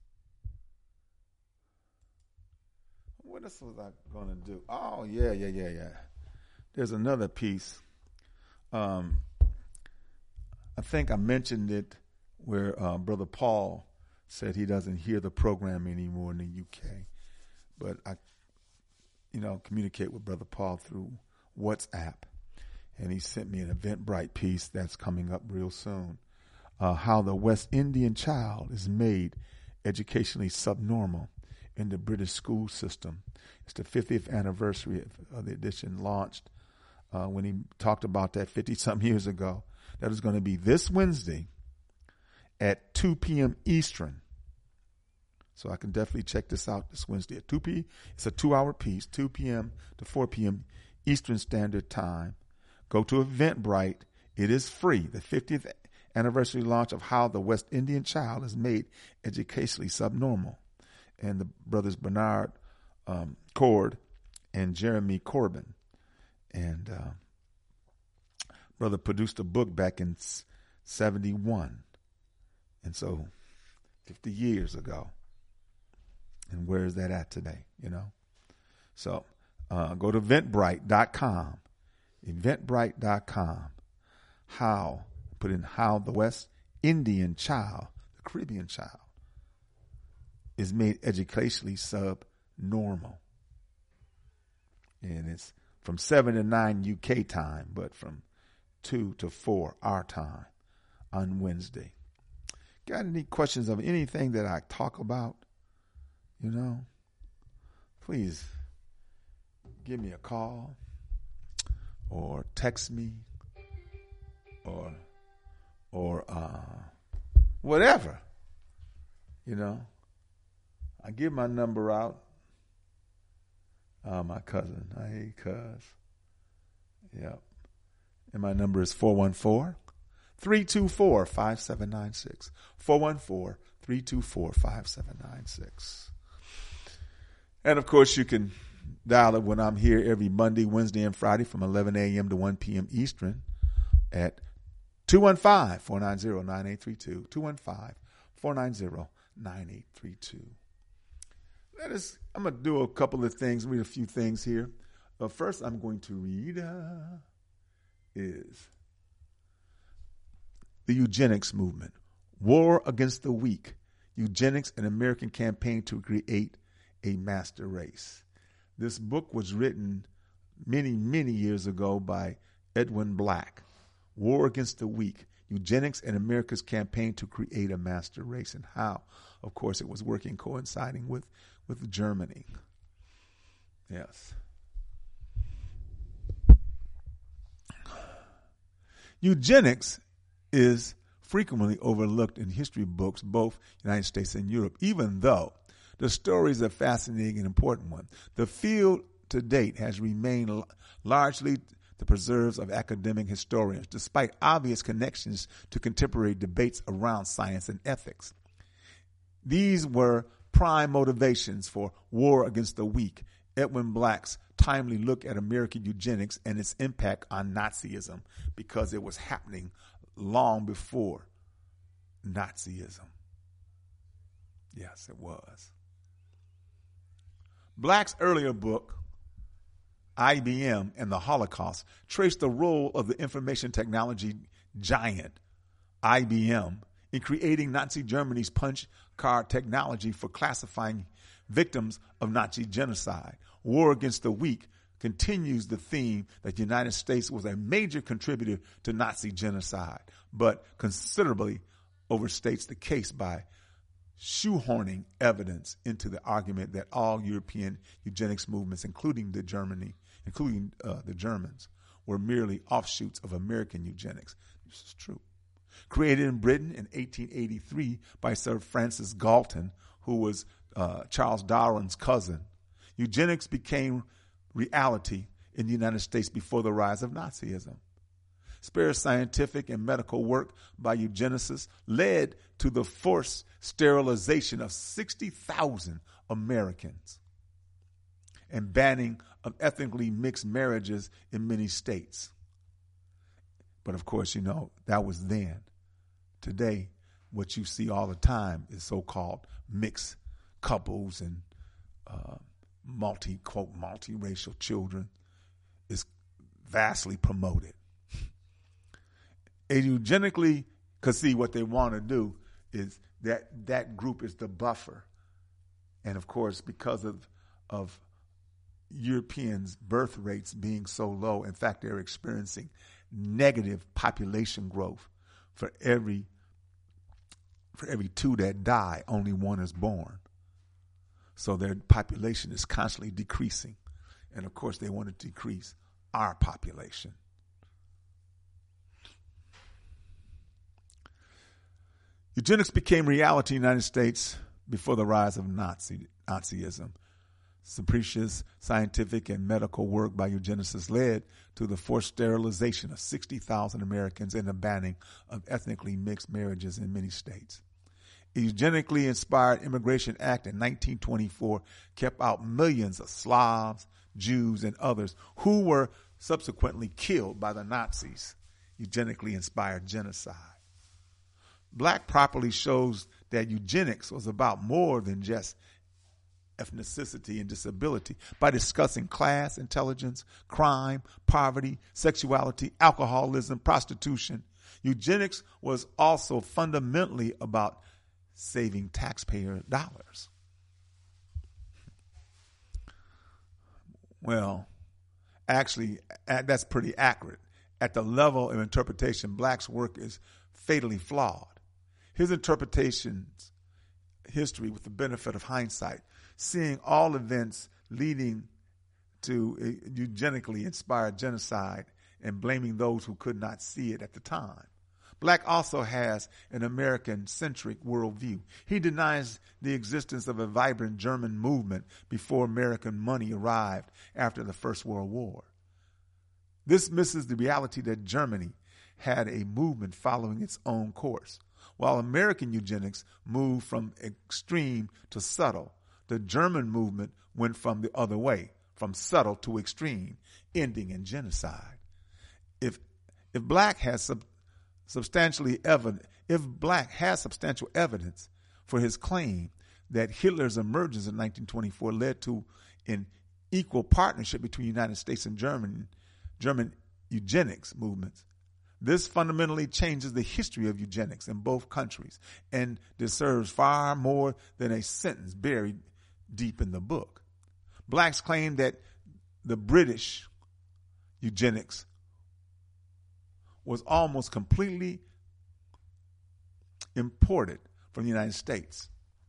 What else was I going to do? Oh, yeah. There's another piece. I think I mentioned it where Brother Paul said he doesn't hear the program anymore in the UK. But I, communicate with Brother Paul through WhatsApp. And he sent me an Eventbrite piece that's coming up real soon. How the West Indian child is made educationally subnormal in the British school system. It's the 50th anniversary of the edition launched when he talked about that 50-something years ago. That is going to be this Wednesday at 2 p.m. Eastern. So I can definitely check this out this Wednesday at 2 p.m. It's a 2-hour piece, 2 p.m. to 4 p.m. Eastern Standard Time. Go to Eventbrite. It is free. The 50th anniversary launch of How the West Indian Child is Made Educationally Subnormal. And the brothers Bernard Cord and Jeremy Corbin. And brother produced a book back in 71. And so 50 years ago. And where is that at today, So go to Eventbrite.com. Eventbrite.com. Put in how the West Indian child, the Caribbean child, is made educationally subnormal. And it's from 7 to 9 UK time, but from 2 to 4 our time on Wednesday. Got any questions of anything that I talk about? Please give me a call or text me or whatever. I give my number out. My cousin. Hey, cuz. Yep. And my number is 414-324-5796. 414-324-5796. And, of course, you can dial it when I'm here every Monday, Wednesday, and Friday from 11 a.m. to 1 p.m. Eastern at 215-490-9832. 215-490-9832. I'm going to do a couple of things, read a few things here. First, I'm going to read is the eugenics movement. War Against the Weak. Eugenics, an American campaign to create a master race. This book was written many, many years ago by Edwin Black. War Against the Weak. Eugenics and America's campaign to create a master race, and how, of course, it was working, coinciding with Germany. Yes. Eugenics is frequently overlooked in history books, both United States and Europe, even though the story is a fascinating and important one. The field to date has remained largely the preserves of academic historians, despite obvious connections to contemporary debates around science and ethics. These were prime motivations for War Against the Weak Edwin Black's timely look at American eugenics and its impact on Nazism, because it was happening long before Nazism. Yes, it was. Black's earlier book, IBM and the Holocaust, traced the role of the information technology giant IBM in creating Nazi Germany's punch card technology for classifying victims of Nazi genocide. War Against the Weak continues the theme that the United States was a major contributor to Nazi genocide, but considerably overstates the case by shoehorning evidence into the argument that all European eugenics movements, including the Germans, were merely offshoots of American eugenics. This is true. Created in Britain in 1883 by Sir Francis Galton, who was Charles Darwin's cousin, eugenics became reality in the United States before the rise of Nazism. Sparse scientific and medical work by eugenicists led to the forced sterilization of 60,000 Americans and banning of ethnically mixed marriages in many states. But of course, that was then. Today, what you see all the time is so-called mixed couples and multiracial children is vastly promoted. And eugenically, because see, what they want to do is that group is the buffer. And of course, because of Europeans' birth rates being so low, in fact, they're experiencing negative population growth. For every two that die, only one is born. So their population is constantly decreasing. And of course, they want to decrease our population. Eugenics became reality in the United States before the rise of Nazism. Capricious scientific and medical work by eugenicists led to the forced sterilization of 60,000 Americans and the banning of ethnically mixed marriages in many states. A eugenically inspired Immigration Act in 1924 kept out millions of Slavs, Jews, and others who were subsequently killed by the Nazis. Eugenically inspired genocide. Black properly shows that eugenics was about more than just ethnicity and disability by discussing class, intelligence, crime, poverty, sexuality, alcoholism, prostitution. Eugenics was also fundamentally about saving taxpayer dollars. Well, actually, that's pretty accurate. At the level of interpretation, Black's work is fatally flawed. His interpretation's history, with the benefit of hindsight, seeing all events leading to a eugenically inspired genocide and blaming those who could not see it at the time. Black also has an American-centric worldview. He denies the existence of a vibrant German movement before American money arrived after the First World War. This misses the reality that Germany had a movement following its own course. While American eugenics moved from extreme to subtle, the German movement went from the other way, from subtle to extreme, ending in genocide. If Black has substantial evidence for his claim that Hitler's emergence in 1924 led to an equal partnership between the United States and German eugenics movements, this fundamentally changes the history of eugenics in both countries and deserves far more than a sentence buried deep in the book. Blacks claim that the British eugenics was almost completely imported from the United States.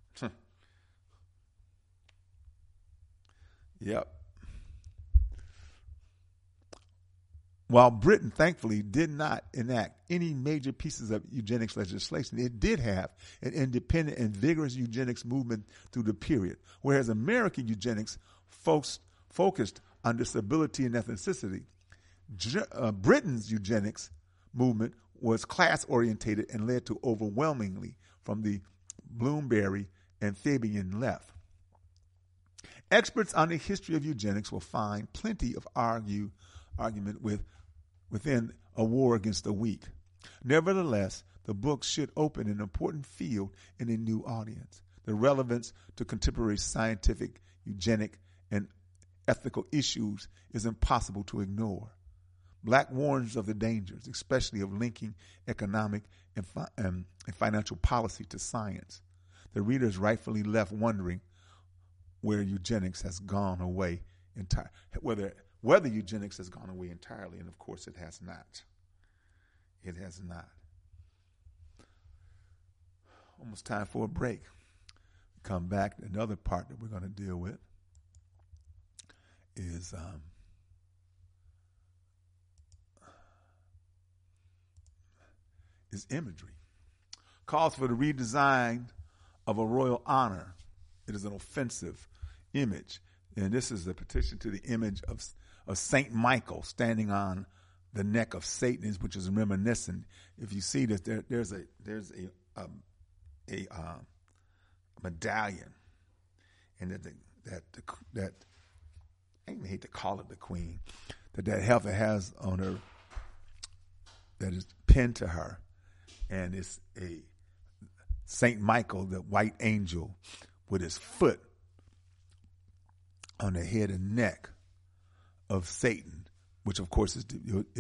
Yep. While Britain, thankfully, did not enact any major pieces of eugenics legislation, it did have an independent and vigorous eugenics movement through the period, whereas American eugenics focused on disability and ethnicity. Britain's eugenics movement was class-orientated and led to overwhelmingly from the Bloomsbury and Fabian left. Experts on the history of eugenics will find plenty of argument within a war against the weak. Nevertheless, the book should open an important field in a new audience. The relevance to contemporary scientific, eugenic, and ethical issues is impossible to ignore. Black warns of the dangers, especially of linking economic and financial policy to science. The reader is rightfully left wondering where eugenics has gone away entirely, whether eugenics has gone away entirely, and of course it has not. It has not. Almost time for a break. Come back. Another part that we're going to deal with is imagery. Calls for the redesign of a royal honor. It is an offensive image. And this is a petition to the image of Saint Michael standing on the neck of Satan, which is reminiscent. If you see that there's a medallion, and that I even hate to call it the queen, that heifer has on her, that is pinned to her, and it's a Saint Michael, the white angel, with his foot on the head and neck of Satan, which of course is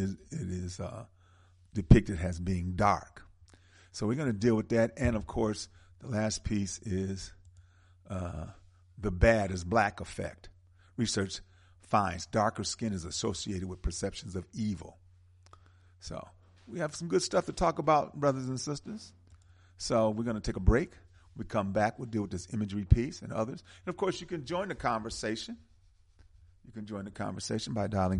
depicted as being dark. So we're going to deal with that, and of course the last piece is the bad is black effect. Research finds darker skin is associated with perceptions of evil. So we have some good stuff to talk about, brothers and sisters. So we're going to take a break. We come back, we'll deal with this imagery piece and others. And of course, you can join the conversation. You can join the conversation by dialing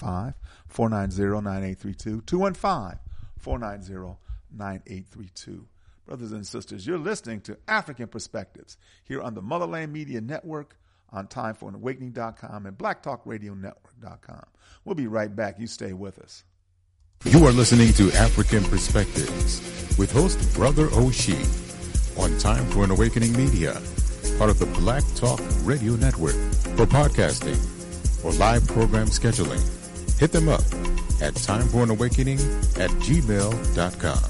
215-490-9832. 215-490-9832. Brothers and sisters, you're listening to African Perspectives here on the Motherland Media Network, on TimeForAnAwakening.com and BlackTalkRadioNetwork.com. We'll be right back. You stay with us. You are listening to African Perspectives with host Brother Oshie on Time for an Awakening Media, part of the Black Talk Radio Network. For podcasting or live program scheduling, hit them up at timeforanawakening@gmail.com.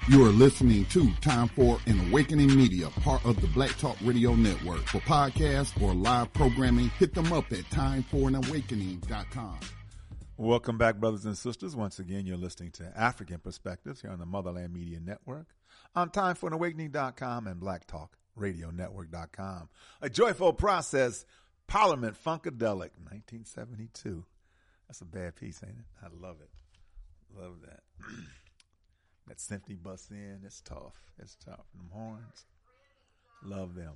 You are listening to Time for an Awakening Media, part of the Black Talk Radio Network. For podcasts or live programming, hit them up at timeforanawakening.com. Welcome back, brothers and sisters. Once again, you're listening to African Perspectives here on the Motherland Media Network, on timeforanawakening.com and blacktalkradionetwork.com. A Joyful Process, Parliament Funkadelic, 1972. That's a bad piece, ain't it? I love it. Love that. That symphony busts in. It's tough. It's tough. Them horns. Love them.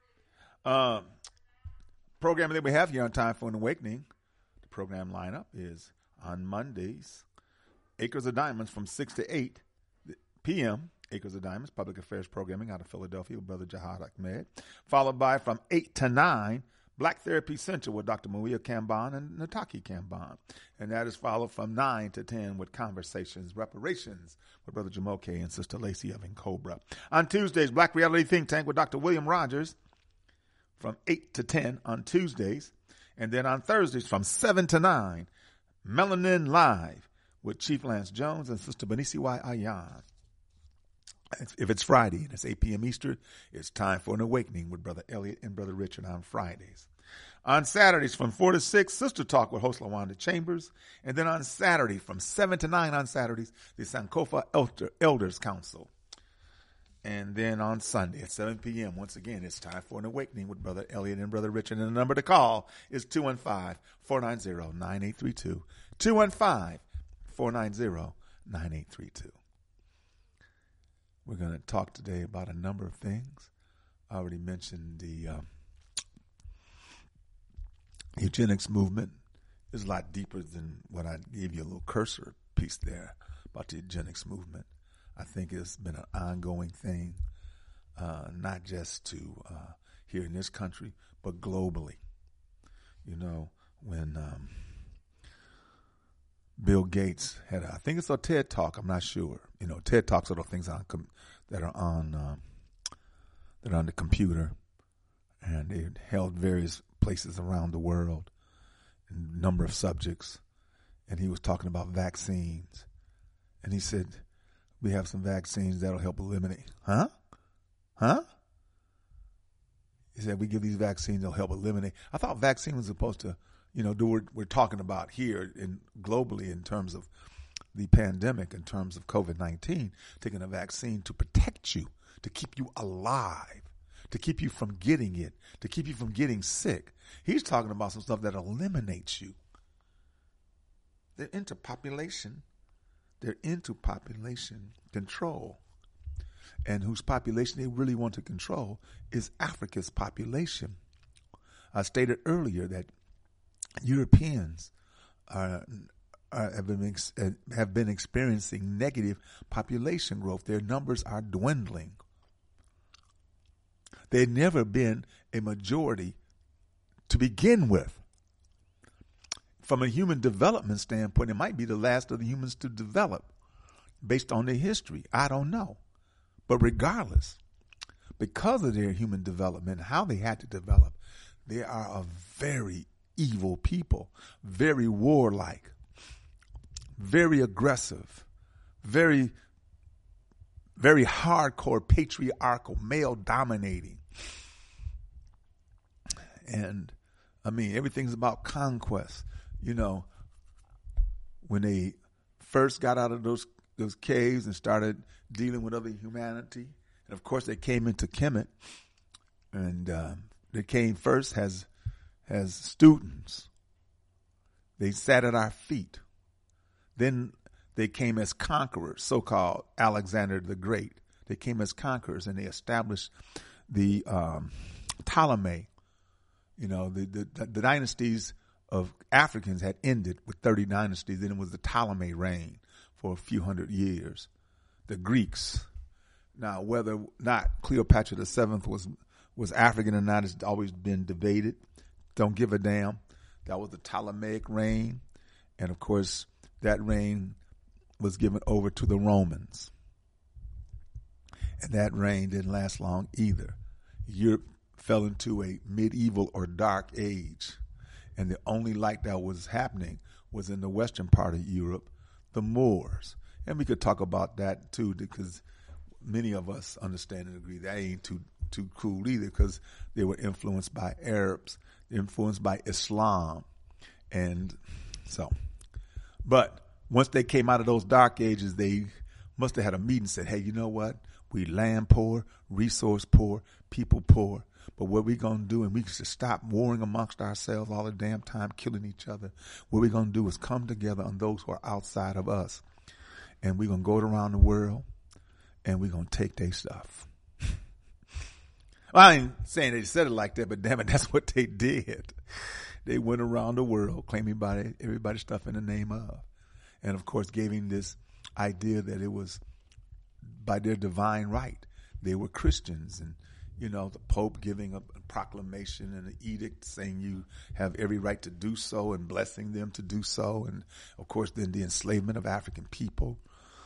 Programming that we have here on Time for an Awakening. The program lineup is on Mondays, Acres of Diamonds from 6 to 8 p.m. Acres of Diamonds, public affairs programming out of Philadelphia with Brother Jihad Ahmed. Followed by from 8 to 9, Black Therapy Center with Dr. Muia Kamban and Nataki Kamban. And that is followed from 9 to 10 with Conversations, Reparations with Brother Jamoke and Sister Lacey Evan Cobra. On Tuesdays, Black Reality Think Tank with Dr. William Rogers from 8 to 10 on Tuesdays. And then on Thursdays from 7 to 9, Melanin Live with Chief Lance Jones and Sister Benisiwai Ayan. If it's Friday and it's 8 p.m. Eastern, it's Time for an Awakening with Brother Elliot and Brother Richard on Fridays. On Saturdays from 4 to 6, Sister Talk with host LaWanda Chambers. And then on Saturday from 7 to 9 on Saturdays, the Sankofa Elders Council. And then on Sunday at 7 p.m., once again, it's Time for an Awakening with Brother Elliot and Brother Richard. And the number to call is 215-490-9832. 215-490-9832. We're going to talk today about a number of things. I already mentioned the eugenics movement is a lot deeper than what I gave you a little cursor piece there about the eugenics movement. I think it's been an ongoing thing, not just to here in this country, but globally. You know, when Bill Gates had, I think it's a TED Talk. I'm not sure. You know, TED Talks are the things that are on the computer, and they held various places around the world, a number of subjects, and he was talking about vaccines, and he said, "We have some vaccines that'll help eliminate." Huh? He said, "We give these vaccines that'll help eliminate." I thought vaccine was supposed to, you know, do what we're talking about here globally in terms of the pandemic, in terms of COVID-19, taking a vaccine to protect you, to keep you alive, to keep you from getting it, to keep you from getting sick. He's talking about some stuff that eliminates you. They're into population. They're into population control. And whose population they really want to control is Africa's population. I stated earlier that Europeans have been experiencing negative population growth. Their numbers are dwindling. They've never been a majority to begin with. From a human development standpoint, it might be the last of the humans to develop based on their history. I don't know. But regardless, because of their human development, how they had to develop, they are a very evil people, very warlike, very aggressive, very, very hardcore, patriarchal, male dominating. And I mean, everything's about conquest. You know, when they first got out of those caves and started dealing with other humanity, and of course they came into Kemet, and they came first as students. They sat at our feet. Then they came as conquerors, so-called Alexander the Great. They came as conquerors, and they established the Ptolemy. You know, the dynasties of Africans had ended with 30 dynasties. Then it was the Ptolemy reign for a few hundred years. The Greeks. Now, whether or not Cleopatra VII was African or not has always been debated. Don't give a damn. That was the Ptolemaic reign. And, of course, that reign was given over to the Romans. And that reign didn't last long either. Europe fell into a medieval or dark age. And the only light that was happening was in the western part of Europe, the Moors. And we could talk about that too, because many of us understand and agree that ain't too cool either, because they were influenced by Arabs, influenced by Islam. And so, but once they came out of those dark ages, they must have had a meeting and said, hey, you know what? We land poor, resource poor, people poor. But what we going to do, and we should stop warring amongst ourselves all the damn time, killing each other. What we're going to do is come together on those who are outside of us. And we're going to go around the world, and we're going to take their stuff. Well, I ain't saying they said it like that, but damn it, that's what they did. They went around the world claiming everybody's stuff in the name of. And, of course, gave him this idea that it was by their divine right. They were Christians, and, you know, the Pope giving a proclamation and an edict saying you have every right to do so and blessing them to do so. And, of course, then the enslavement of African people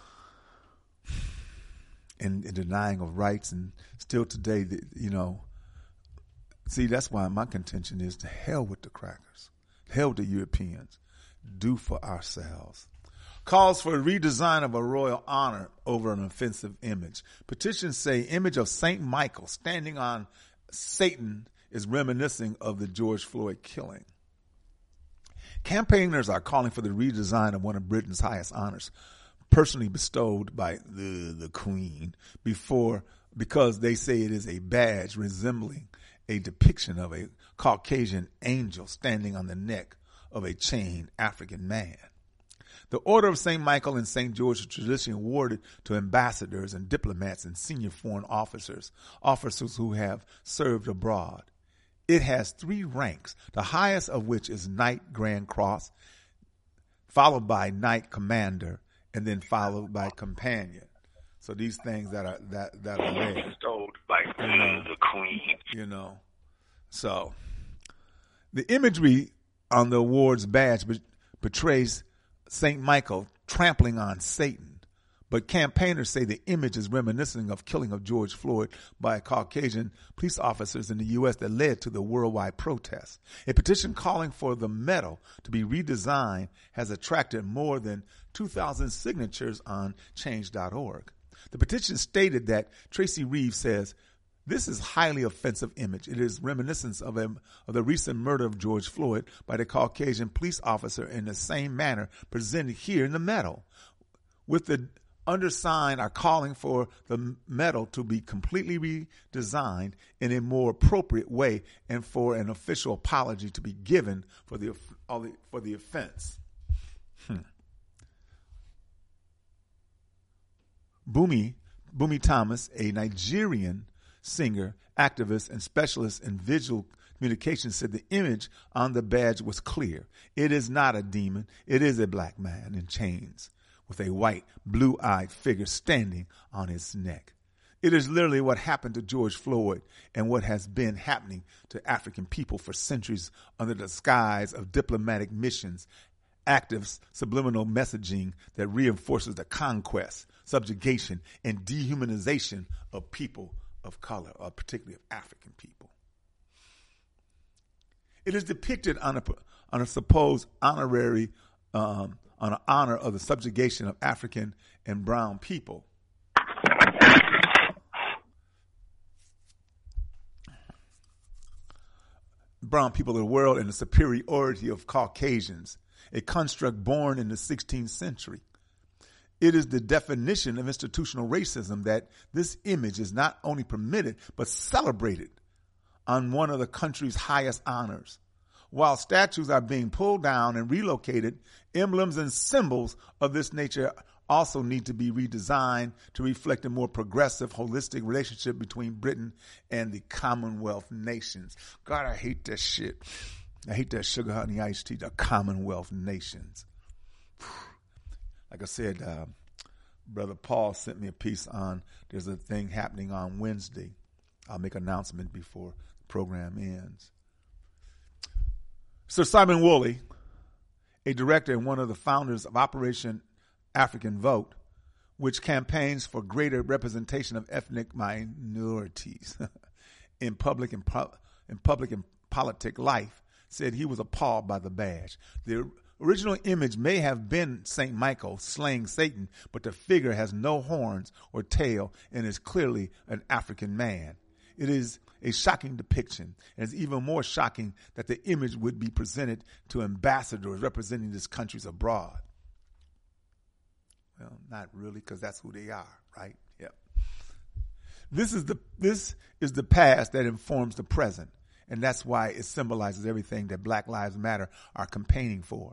and denying of rights. And still today, you know, see, that's why my contention is to hell with the crackers, hell with the Europeans, do for ourselves. Calls for a redesign of a royal honor over an offensive image. Petitions say image of St. Michael standing on Satan is reminiscing of the George Floyd killing. Campaigners are calling for the redesign of one of Britain's highest honors, personally bestowed by the Queen, because they say it is a badge resembling a depiction of a Caucasian angel standing on the neck of a chained African man. The Order of St. Michael and St. George is traditionally awarded to ambassadors and diplomats and senior foreign officers who have served abroad. It has 3 ranks, the highest of which is Knight Grand Cross, followed by Knight Commander, and then followed by Companion. So these things that are there. Bestowed by the Queen. You know. So the imagery on the award's badge portrays St. Michael trampling on Satan, but campaigners say the image is reminiscent of killing of George Floyd by Caucasian police officers in the U.S. that led to the worldwide protests. A petition calling for the medal to be redesigned has attracted more than 2,000 signatures on change.org. The petition stated that Tracy Reeves says, this is highly offensive image. It is reminiscent of the recent murder of George Floyd by the Caucasian police officer in the same manner presented here in the medal. With the undersigned are calling for the medal to be completely redesigned in a more appropriate way and for an official apology to be given for the offense. Bumi Thomas, a Nigerian singer, activist, and specialist in visual communication, said the image on the badge was clear. It is not a demon. It is a black man in chains with a white, blue-eyed figure standing on his neck. It is literally what happened to George Floyd and what has been happening to African people for centuries under the disguise of diplomatic missions, active subliminal messaging that reinforces the conquest, subjugation, and dehumanization of people of color, or particularly of African people. It is depicted on a supposed honorary, on an honor of the subjugation of African and brown people. Brown people of the world and the superiority of Caucasians, a construct born in the 16th century. It is the definition of institutional racism that this image is not only permitted, but celebrated on one of the country's highest honors. While statues are being pulled down and relocated, emblems and symbols of this nature also need to be redesigned to reflect a more progressive, holistic relationship between Britain and the Commonwealth nations. God, I hate that shit. I hate that sugar honey iced tea, the Commonwealth nations. Like I said, Brother Paul sent me a piece on, there's a thing happening on Wednesday. I'll make an announcement before the program ends. Sir Simon Woolley, a director and one of the founders of Operation African Vote, which campaigns for greater representation of ethnic minorities in public and politic life, said he was appalled by the badge. The original image may have been St. Michael slaying Satan, but the figure has no horns or tail and is clearly an African man. It is a shocking depiction, and it's even more shocking that the image would be presented to ambassadors representing these countries abroad. Well, not really, because that's who they are, right? Yep. This is the past that informs the present, and that's why it symbolizes everything that Black Lives Matter are campaigning for.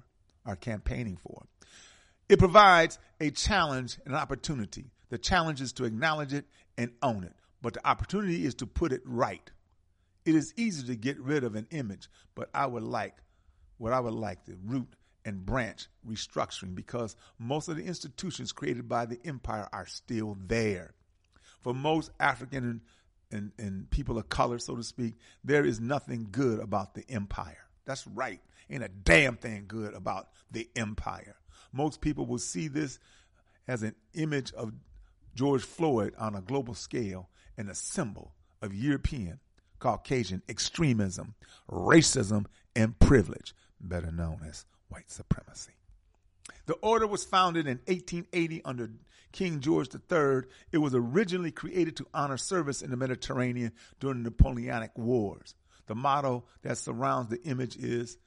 It provides a challenge and an opportunity. The challenge is to acknowledge it and own it, but the opportunity is to put it right. It is easy to get rid of an image, but I would like the root and branch restructuring, because most of the institutions created by the empire are still there. For most African and people of color, so to speak, there is nothing good about the empire. That's right. Ain't a damn thing good about the empire. Most people will see this as an image of George Floyd on a global scale and a symbol of European, Caucasian extremism, racism, and privilege, better known as white supremacy. The order was founded in 1880 under King George III. It was originally created to honor service in the Mediterranean during the Napoleonic Wars. The motto that surrounds the image is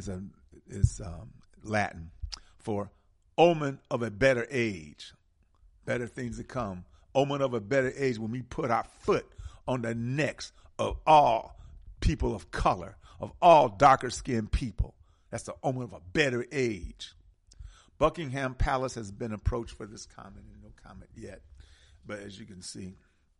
Latin for omen of a better age, better things to come. Omen of a better age, when we put our foot on the necks of all people of color, of all darker skinned people. That's the omen of a better age. Buckingham Palace has been approached for this comment, and no comment yet. But as you can see,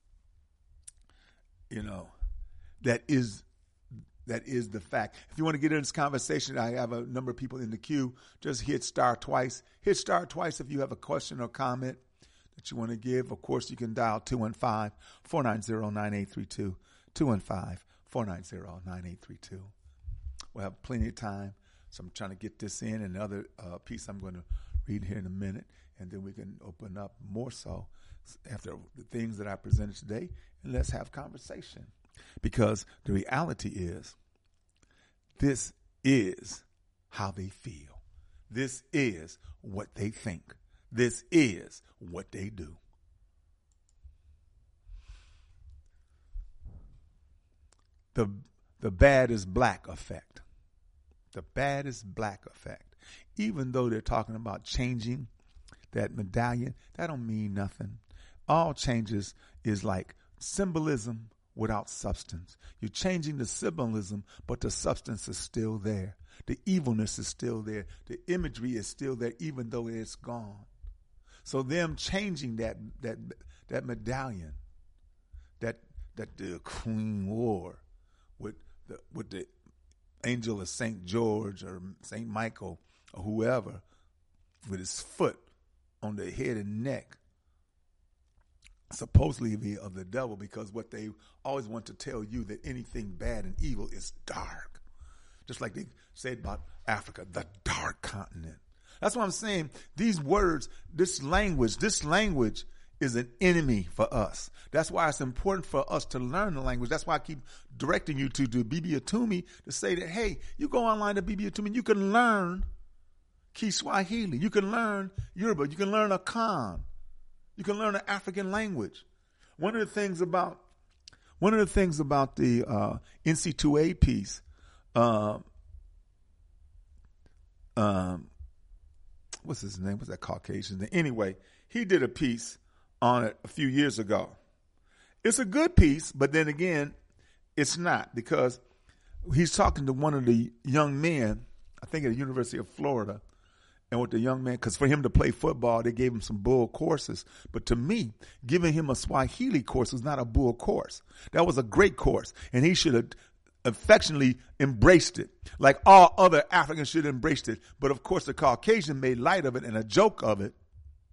that is the fact. If you want to get into this conversation, I have a number of people in the queue. Just hit star twice. Hit star twice if you have a question or comment that you want to give. Of course, you can dial 215-490-9832, 215-490-9832. We'll have plenty of time. So I'm trying to get this in, and the other piece I'm going to read here in a minute, and then we can open up more so after the things that I presented today, and let's have conversation. Because the reality is, this is how they feel. This is what they think. This is what they do. The bad is black effect. The bad is black effect. Even though they're talking about changing that medallion, that don't mean nothing. All changes is like symbolism without substance. You're changing the symbolism, but the substance is still there. The evilness is still there. The imagery is still there, even though it's gone. So them changing that medallion that the Queen wore with the angel of St. George or St. Michael or whoever, with his foot on the head and neck, supposedly be of the devil, because what they always want to tell you, that anything bad and evil is dark. Just like they said about Africa, the dark continent. That's what I'm saying. These words, this language is an enemy for us. That's why it's important for us to learn the language. That's why I keep directing you to Bibi Atumi, to say that, hey, you go online to Bibi Atumi, you can learn Kiswahili, you can learn Yoruba, you can learn Akan, you can learn an African language. One of the things about the NC2A piece, what's his name? What's that Caucasian name? Anyway, he did a piece on it a few years ago. It's a good piece, but then again, it's not, because he's talking to one of the young men, I think at the University of Florida, and with the young man, because for him to play football, they gave him some bull courses. But to me, giving him a Swahili course was not a bull course. That was a great course, and he should have affectionately embraced it, like all other Africans should have embraced it. But of course, the Caucasian made light of it and a joke of it.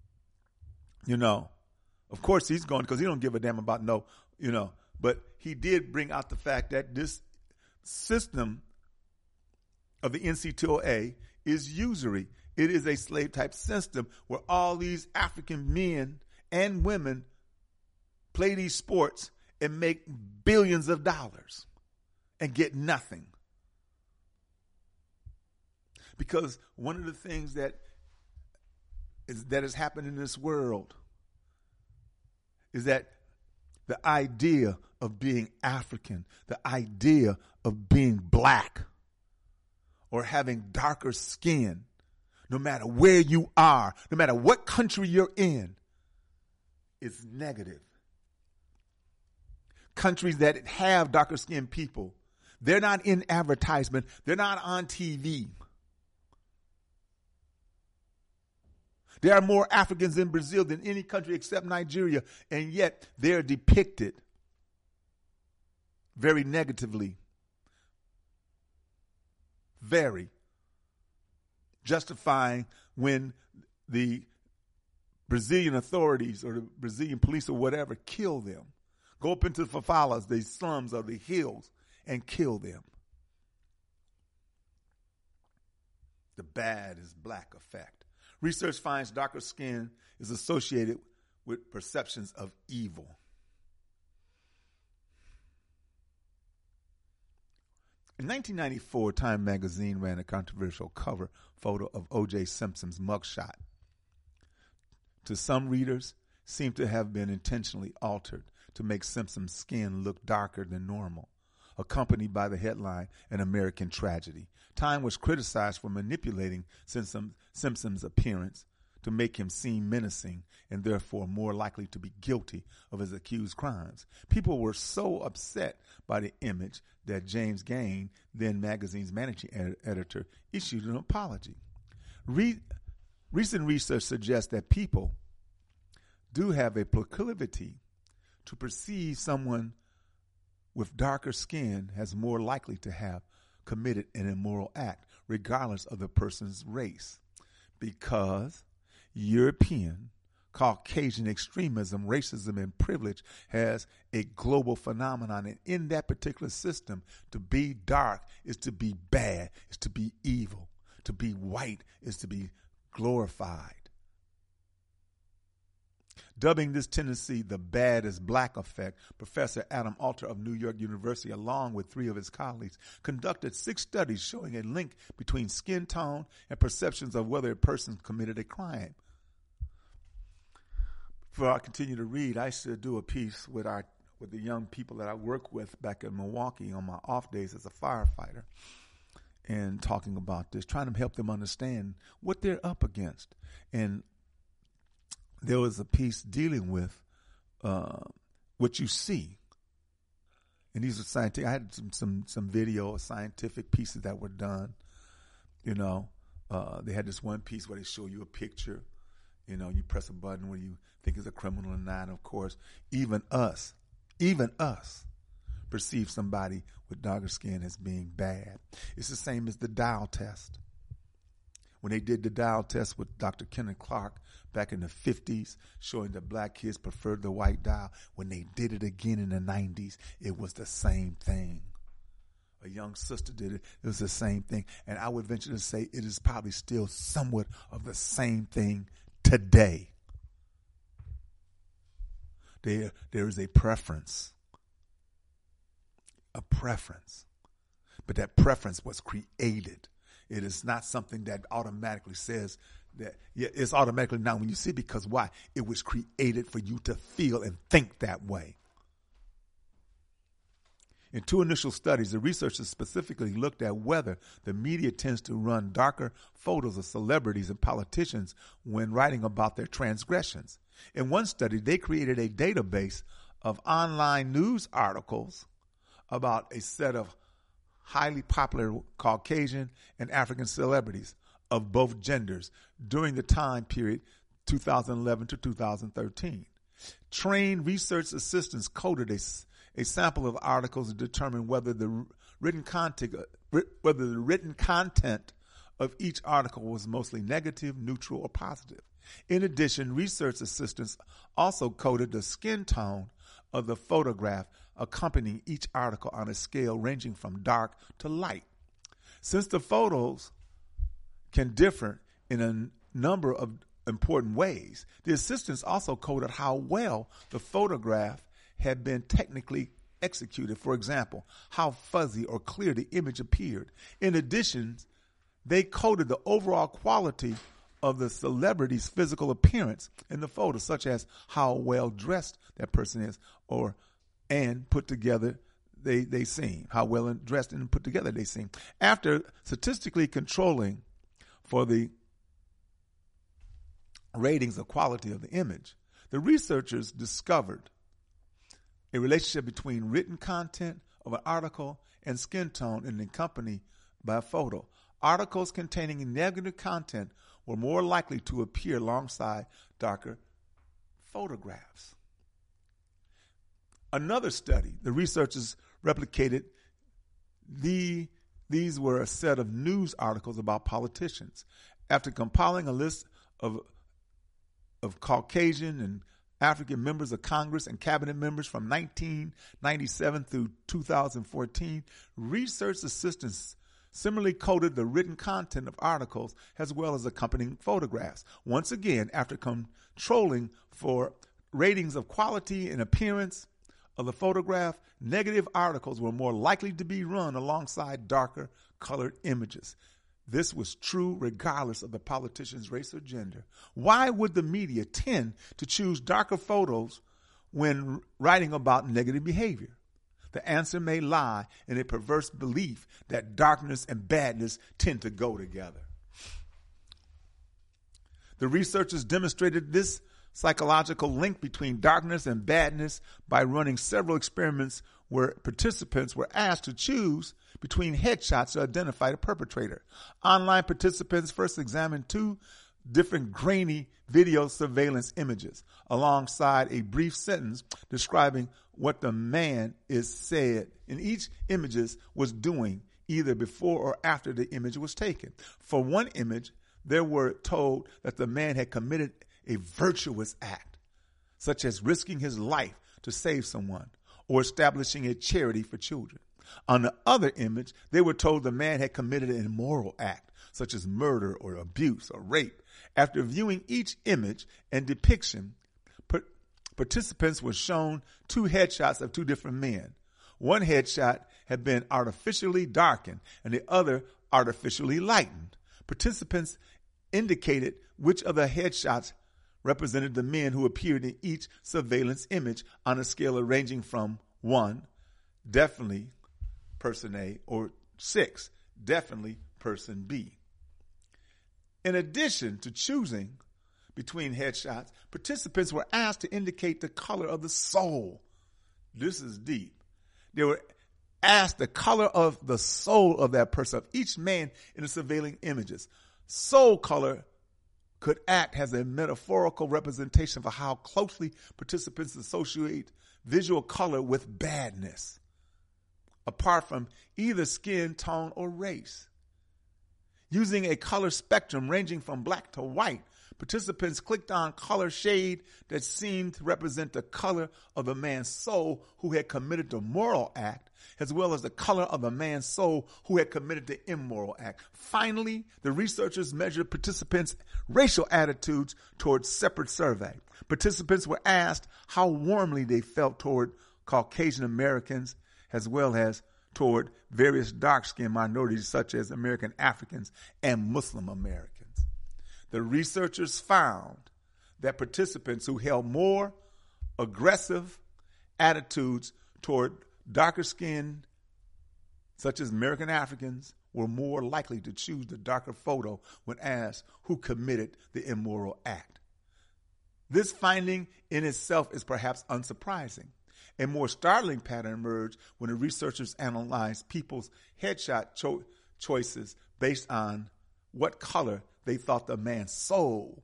Of course he's going, because he don't give a damn about but he did bring out the fact that this system of the NC2A is usury. It is a slave type system where all these African men and women play these sports and make billions of dollars and get nothing. Because one of the things that has happened in this world is that the idea of being African, the idea of being black or having darker skin, no matter where you are, no matter what country you're in, is negative. Countries that have darker skinned people, they're not in advertisement, they're not on TV. There are more Africans in Brazil than any country except Nigeria, and yet they're depicted very negatively. Very. Justifying when the Brazilian authorities or the Brazilian police or whatever kill them. Go up into the favelas, the slums of the hills, and kill them. The bad is black effect. Research finds darker skin is associated with perceptions of evil. In 1994, Time magazine ran a controversial cover photo of O.J. Simpson's mugshot. To some readers, seemed to have been intentionally altered to make Simpson's skin look darker than normal, accompanied by the headline, "An American Tragedy." Time was criticized for manipulating Simpson's appearance to make him seem menacing and therefore more likely to be guilty of his accused crimes. People were so upset by the image that James Gain, then magazine's managing editor, issued an apology. Recent research suggests that people do have a proclivity to perceive someone with darker skin as more likely to have committed an immoral act, regardless of the person's race, because European, Caucasian extremism, racism, and privilege has a global phenomenon. And in that particular system, to be dark is to be bad, is to be evil. To be white is to be glorified. Dubbing this tendency the bad is black effect, Professor Adam Alter of New York University, along with 3 of his colleagues, conducted 6 studies showing a link between skin tone and perceptions of whether a person committed a crime. Before I continue to read, I used to do a piece with the young people that I work with back in Milwaukee on my off days as a firefighter, and talking about this, trying to help them understand what they're up against. And there was a piece dealing with what you see. And these are scientific. I had some video of scientific pieces that were done. You know, they had this one piece where they show you a picture. You know, you press a button where you think it's a criminal or not. Of course, even us perceive somebody with darker skin as being bad. It's the same as the Dow test. When they did the Dow test with Dr. Kenneth Clark back in the 50s, showing that black kids preferred the white Dow, when they did it again in the 90s, it was the same thing. A young sister did it. It was the same thing. And I would venture to say it is probably still somewhat of the same thing today. There is a preference. A preference. But that preference was created. It is not something that automatically says that, yeah, it's automatically now when you see it, because why? It was created for you to feel and think that way. In 2 initial studies, the researchers specifically looked at whether the media tends to run darker photos of celebrities and politicians when writing about their transgressions. In one study, they created a database of online news articles about a set of highly popular Caucasian and African celebrities of both genders during the time period 2011 to 2013. Trained research assistants coded a sample of articles to determine whether the written content of each article was mostly negative, neutral, or positive. In addition, research assistants also coded the skin tone of the photograph accompanying each article on a scale ranging from dark to light. Since the photos can differ in a number of important ways, the assistants also coded how well the photograph had been technically executed. For example, how fuzzy or clear the image appeared. In addition, they coded the overall quality of the celebrity's physical appearance in the photo, such as how well dressed that person is, and put together they seem, how well dressed and put together they seem. After statistically controlling for the ratings of quality of the image, the researchers discovered a relationship between written content of an article and skin tone and accompanied by a photo. Articles containing negative content were more likely to appear alongside darker photographs. Another study, the researchers replicated these were a set of news articles about politicians. After compiling a list of Caucasian and African members of Congress and cabinet members from 1997 through 2014, research assistants similarly coded the written content of articles as well as accompanying photographs. Once again, after controlling for ratings of quality and appearance of the photograph, negative articles were more likely to be run alongside darker colored images. This was true regardless of the politician's race or gender. Why would the media tend to choose darker photos when writing about negative behavior? The answer may lie in a perverse belief that darkness and badness tend to go together. The researchers demonstrated this psychological link between darkness and badness by running several experiments where participants were asked to choose between headshots to identify the perpetrator. Online participants first examined two different grainy video surveillance images alongside a brief sentence describing what the man is said in each images was doing either before or after the image was taken. For one image, they were told that the man had committed a virtuous act, such as risking his life to save someone or establishing a charity for children. On the other image, they were told the man had committed an immoral act, such as murder or abuse or rape. After viewing each image and depiction, participants were shown two headshots of two different men. One headshot had been artificially darkened and the other artificially lightened. Participants indicated which of the headshots represented the men who appeared in each surveillance image on a scale ranging from 1, definitely person A, or 6, definitely person B. In addition to choosing between headshots, participants were asked to indicate the color of the soul. This is deep. They were asked the color of the soul of that person, of each man in the surveilling images. Soul color could act as a metaphorical representation for how closely participants associate visual color with badness, apart from either skin tone or race. Using a color spectrum ranging from black to white, participants clicked on color shade that seemed to represent the color of the man's soul who had committed the moral act, as well as the color of the man's soul who had committed the immoral act. Finally, the researchers measured participants' racial attitudes towards separate survey. Participants were asked how warmly they felt toward Caucasian Americans, as well as toward various dark-skinned minorities such as American Africans and Muslim Americans. The researchers found that participants who held more aggressive attitudes toward darker skin, such as American Africans, were more likely to choose the darker photo when asked who committed the immoral act. This finding in itself is perhaps unsurprising. A more startling pattern emerged when the researchers analyzed people's headshot choices based on what color they thought the man's soul.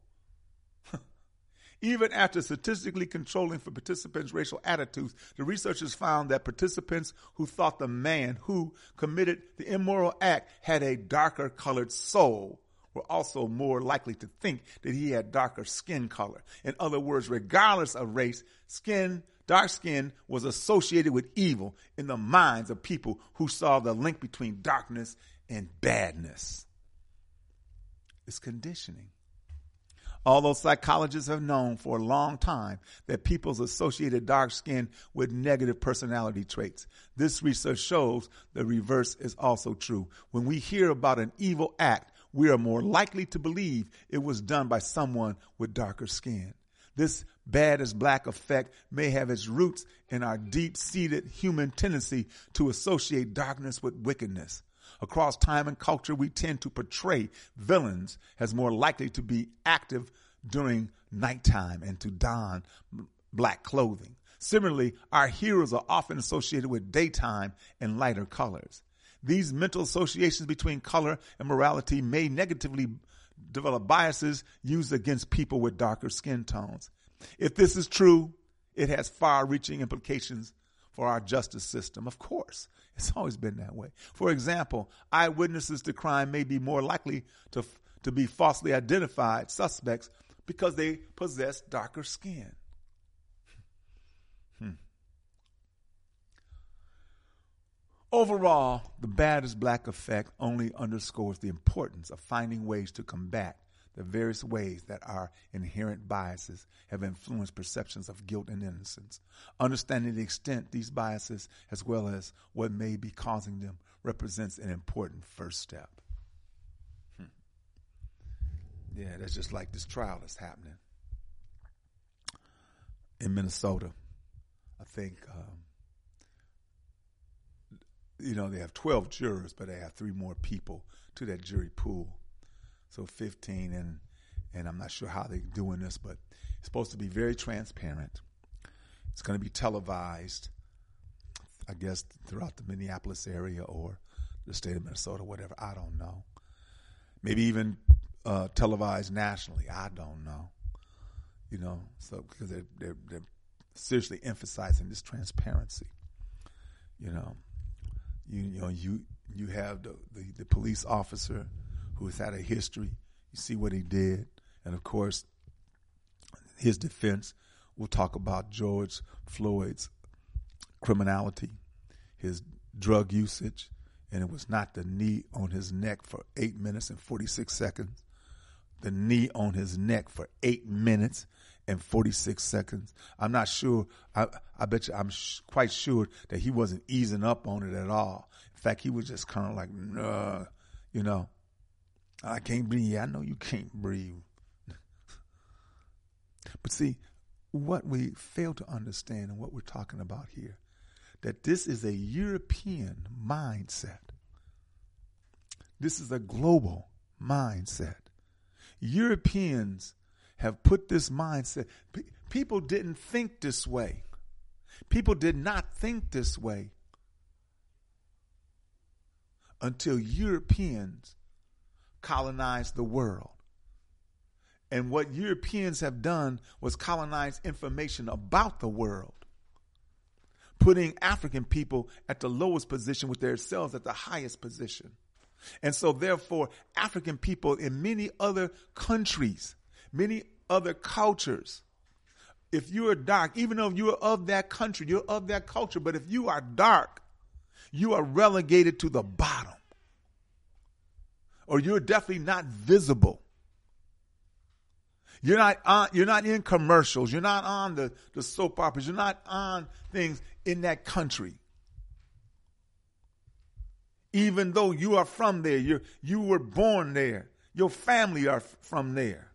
Even after statistically controlling for participants' racial attitudes, the researchers found that participants who thought the man who committed the immoral act had a darker colored soul were also more likely to think that he had darker skin color. In other words, regardless of race, dark skin was associated with evil in the minds of people who saw the link between darkness and badness. It's conditioning. Although psychologists have known for a long time that people's associated dark skin with negative personality traits, this research shows the reverse is also true. When we hear about an evil act, we are more likely to believe it was done by someone with darker skin. This bad as black effect may have its roots in our deep-seated human tendency to associate darkness with wickedness. Across time and culture, we tend to portray villains as more likely to be active during nighttime and to don black clothing. Similarly, our heroes are often associated with daytime and lighter colors. These mental associations between color and morality may negatively develop biases used against people with darker skin tones. If this is true, it has far-reaching implications for our justice system. Of course, it's always been that way. For example, eyewitnesses to crime may be more likely to be falsely identified suspects because they possess darker skin. Overall, the bad as black effect only underscores the importance of finding ways to combat the various ways that our inherent biases have influenced perceptions of guilt and innocence. Understanding the extent these biases, as well as what may be causing them, represents an important first step. Yeah, that's just like this trial that's happening in Minnesota. I think, they have 12 jurors, but they have 3 more people to that jury pool. So 15, and I'm not sure how they're doing this, but it's supposed to be very transparent. It's going to be televised, I guess, throughout the Minneapolis area or the state of Minnesota, whatever. I don't know. Maybe even televised nationally. I don't know. So because they're seriously emphasizing this transparency. You have the police officer who's had a history. You see what he did. And, of course, his defense will talk about George Floyd's criminality, his drug usage, and it was not the knee on his neck for 8 minutes and 46 seconds. The knee on his neck for 8 minutes and 46 seconds. I'm not sure. I bet you I'm quite sure that he wasn't easing up on it at all. In fact, he was just kind of like, I can't breathe. Yeah, I know you can't breathe. But see, what we fail to understand and what we're talking about here, that this is a European mindset. This is a global mindset. Europeans have put this mindset. People didn't think this way. People did not think this way until Europeans colonized the world. And what Europeans have done was colonize information about the world, putting African people at the lowest position with themselves at the highest position. And so therefore, African people in many other countries, many other cultures, if you are dark, even though you are of that country, you're of that culture, but if you are dark, you are relegated to the bottom. Or you're definitely not visible. You're not in commercials. You're not on the soap operas. You're not on things in that country. Even though you are from there, you were born there. Your family are from there.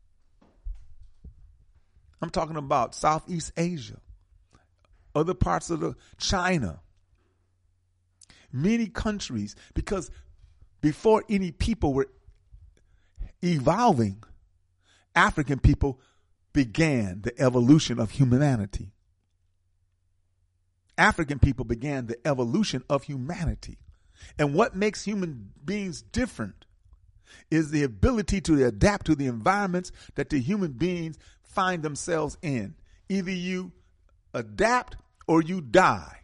I'm talking about Southeast Asia, other parts of China, many countries, because before any people were evolving, African people began the evolution of humanity. African people began the evolution of humanity. And what makes human beings different is the ability to adapt to the environments that the human beings find themselves in. Either you adapt or you die.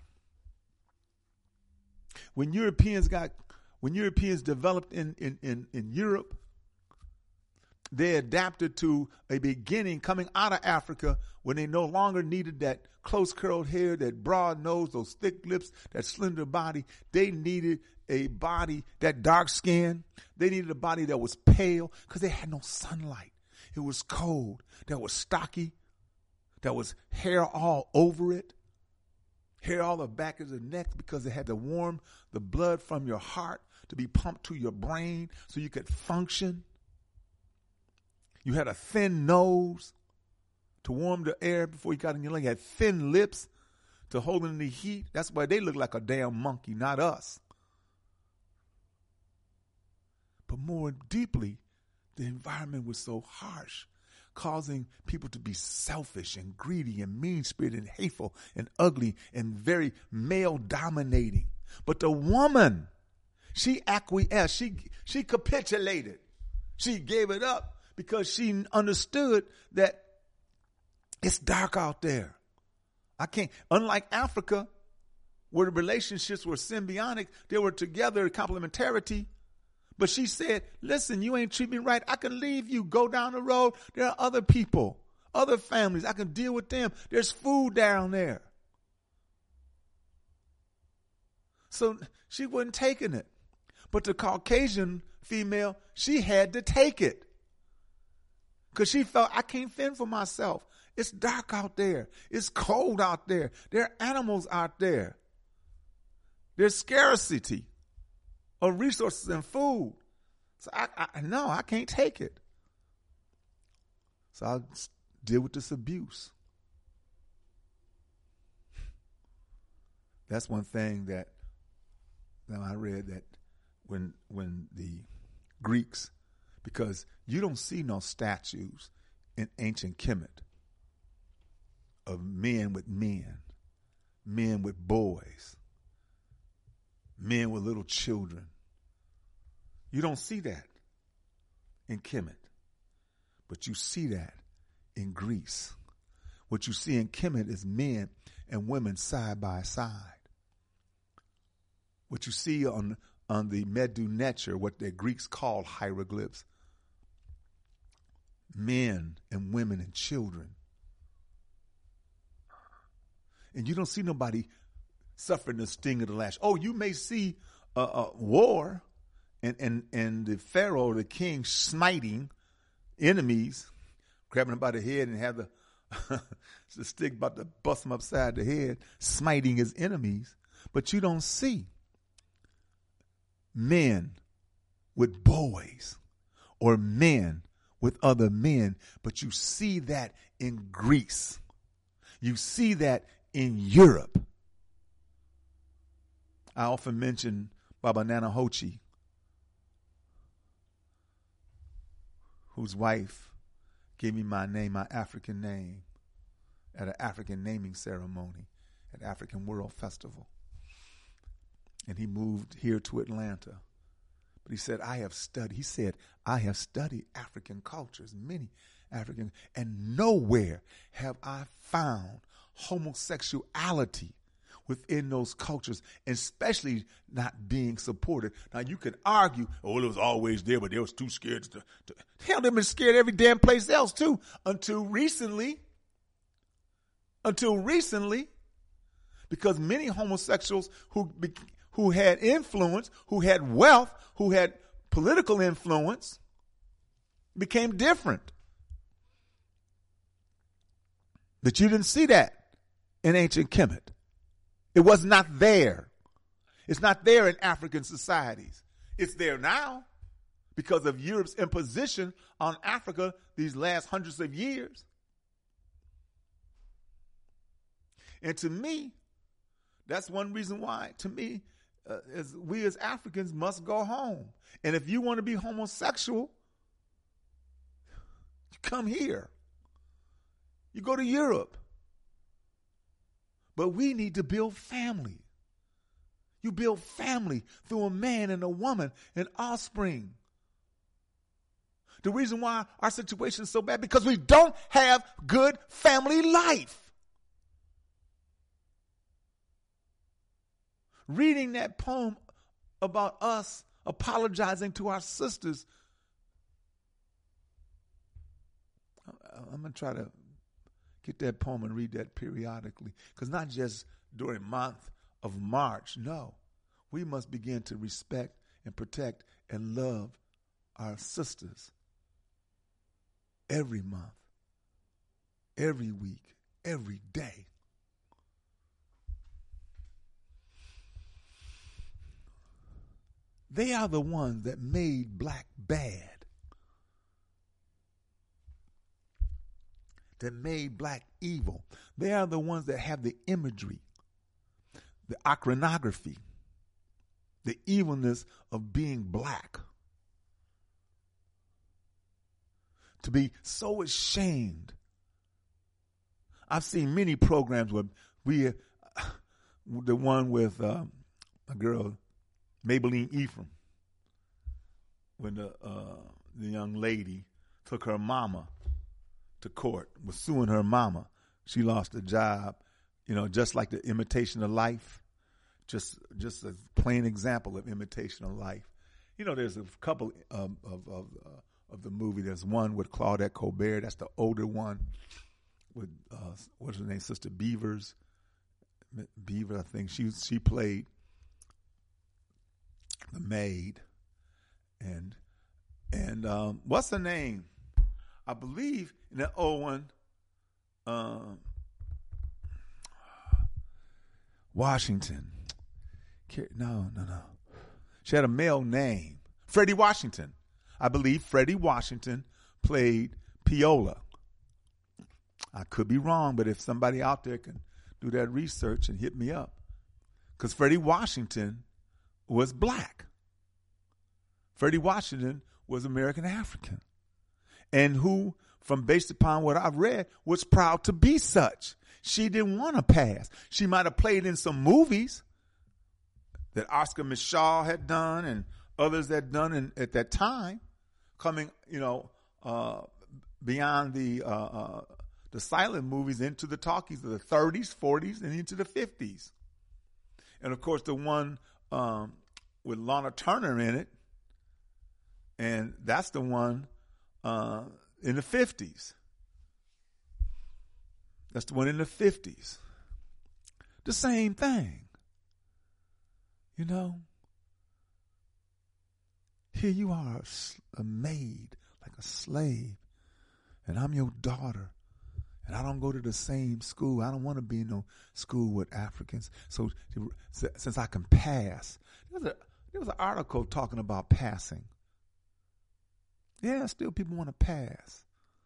When Europeans developed in Europe, they adapted to a beginning coming out of Africa when they no longer needed that close curled hair, that broad nose, those thick lips, that slender body. They needed a body, that dark skin. They needed a body that was pale because they had no sunlight. It was cold. That was stocky. That was hair all over it. Hair all the back of the neck because it had to warm the blood from your heart to be pumped to your brain so you could function. You had a thin nose to warm the air before you got in your lung. You had thin lips to hold in the heat. That's why they look like a damn monkey, not us. But more deeply, the environment was so harsh, causing people to be selfish and greedy and mean-spirited and hateful and ugly and very male-dominating. But the woman, she acquiesced. She capitulated. She gave it up because she understood that it's dark out there. I can't, unlike Africa, where the relationships were symbiotic, they were together, complementarity. But she said, listen, you ain't treat me right. I can leave you. Go down the road. There are other people, other families. I can deal with them. There's food down there. So she wasn't taking it. But the Caucasian female, she had to take it. Because she felt, I can't fend for myself. It's dark out there. It's cold out there. There are animals out there. There's scarcity of resources and food. So I can't take it. So I'll deal with this abuse. That's one thing that I read, that when the Greeks, because you don't see no statues in ancient Kemet of men with men, men with boys, men with little children. You don't see that in Kemet, but you see that in Greece. What you see in Kemet is men and women side by side. What you see on the Medu Neter, what the Greeks call hieroglyphs, men and women and children. And you don't see nobody suffering the sting of the lash. Oh, you may see a war and the pharaoh, the king, smiting enemies, grabbing them by the head and have the stick about to bust them upside the head, smiting his enemies. But you don't see men with boys or men with other men, but you see that in Greece. You see that in Europe. I often mention Baba Nana Hochi, whose wife gave me my name, my African name, at an African naming ceremony at African World Festival. And he moved here to Atlanta. But he said, I have studied African cultures, many African, and nowhere have I found homosexuality within those cultures, especially not being supported. Now, you can argue, it was always there, but they was too scared to hell, they've been scared every damn place else, too, until recently, because many homosexuals who had influence, who had wealth, who had political influence, became different. But you didn't see that in ancient Kemet. It was not there. It's not there in African societies. It's there now because of Europe's imposition on Africa these last hundreds of years. And to me, that's one reason why, to me, we as Africans must go home. And if you want to be homosexual, you come here. You go to Europe. But we need to build family. You build family through a man and a woman and offspring. The reason why our situation is so bad, because we don't have good family life. Reading that poem about us apologizing to our sisters, I'm going to try to get that poem and read that periodically. Because not just during the month of March, no. We must begin to respect and protect and love our sisters. every month, every week, every day. They are the ones that made black bad, that made black evil. They are the ones that have the imagery, the iconography, the evilness of being black. To be so ashamed. I've seen many programs where the one with a girl, Maybelline Ephraim, when the young lady took her mama to court, was suing her mama. She lost a job, just like the Imitation of Life, just a plain example of Imitation of Life. There's a couple of the movie. There's one with Claudette Colbert. That's the older one with what's her name, Sister Beavers. Beaver, I think she played the maid, and what's her name? I believe in that old one, Washington. No. She had a male name, Freddie Washington. I believe Freddie Washington played Peola. I could be wrong, but if somebody out there can do that research and hit me up, because Freddie Washington was black. Freddie Washington was American African, and who, based upon what I've read, was proud to be such. She didn't want to pass. She might have played in some movies that Oscar Micheaux had done and others had done at that time, coming, beyond the silent movies into the talkies of the 30s, 40s, and into the 50s. And, of course, the one with Lana Turner in it, and that's the one in the 50s. That's the one in the 50s. The same thing. Here you are, a maid, like a slave, and I'm your daughter, and I don't go to the same school. I don't want to be in no school with Africans. So since I can pass, there was an article talking about passing. Yeah, still people want to pass.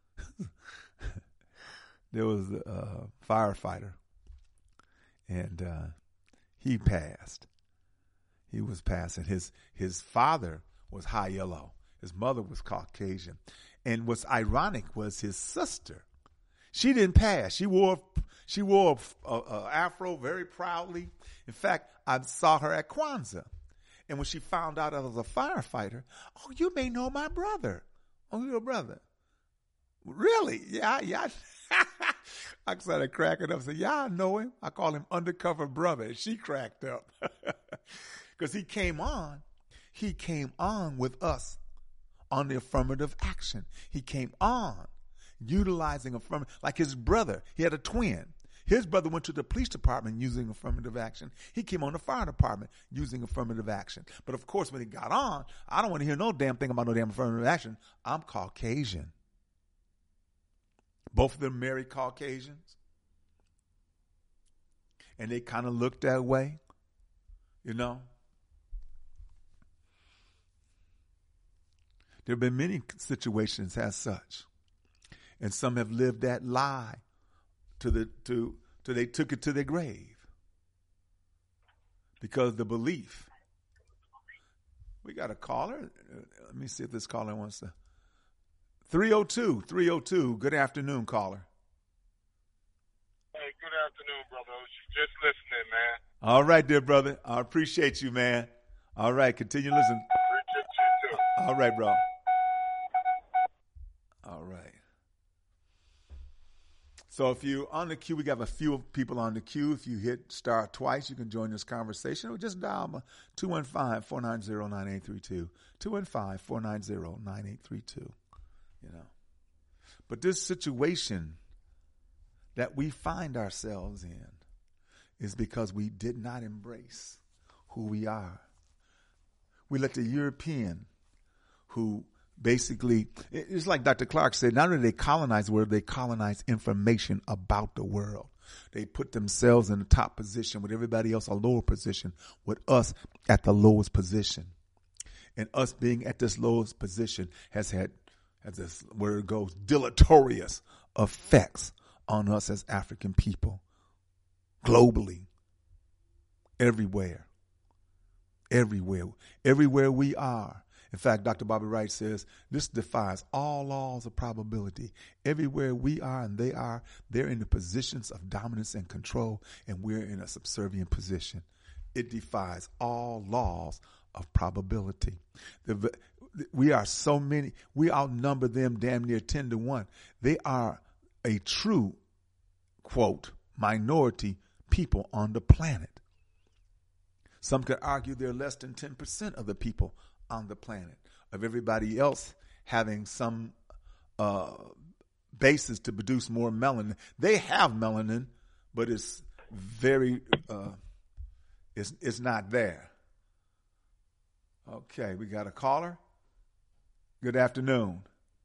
There was a firefighter, and he passed. He was passing. His father was high yellow. His mother was Caucasian. And what's ironic was his sister. She didn't pass. She wore a afro very proudly. In fact, I saw her at Kwanzaa. And when she found out I was a firefighter, oh, you may know my brother. Oh, your brother. Really? Yeah. I started cracking up and said, yeah, I know him. I call him Undercover Brother. And she cracked up. Because he came on with us on the affirmative action. He came on utilizing affirmative, like his brother. He had a twin. His brother went to the police department using affirmative action. He came on the fire department using affirmative action. But of course, when he got on, I don't want to hear no damn thing about no damn affirmative action. I'm Caucasian. Both of them married Caucasians. And they kind of looked that way, There have been many situations as such. And some have lived that lie till they took it to their grave. Because the belief. We got a caller. Let me see if this caller wants to. 302. Good afternoon, caller. Hey, good afternoon, brother. Just listening, man. All right, dear brother. I appreciate you, man. All right, continue listening. Appreciate you too. All right, bro. All right. So if you're on the queue, we got a few people on the queue. If you hit star twice, you can join this conversation. Or just dial 215-490-9832. 215-490-9832. But this situation that we find ourselves in is because we did not embrace who we are. We let the European, who basically, it's like Dr. Clark said, not only do they colonize the world, they colonize information about the world. They put themselves in the top position with everybody else a lower position, with us at the lowest position. And us being at this lowest position has had, as this word goes, deleterious effects on us as African people, globally, everywhere we are. In fact, Dr. Bobby Wright says this defies all laws of probability. Everywhere we are and they are, they're in the positions of dominance and control, and we're in a subservient position. It defies all laws of probability. We are so many, we outnumber them damn near 10-1. They are a true, quote, minority people on the planet. Some could argue they're less than 10% of the people on the planet, of everybody else having some basis to produce more melanin. They have melanin, but it's very, it's not there. Okay, we got a caller. Good afternoon.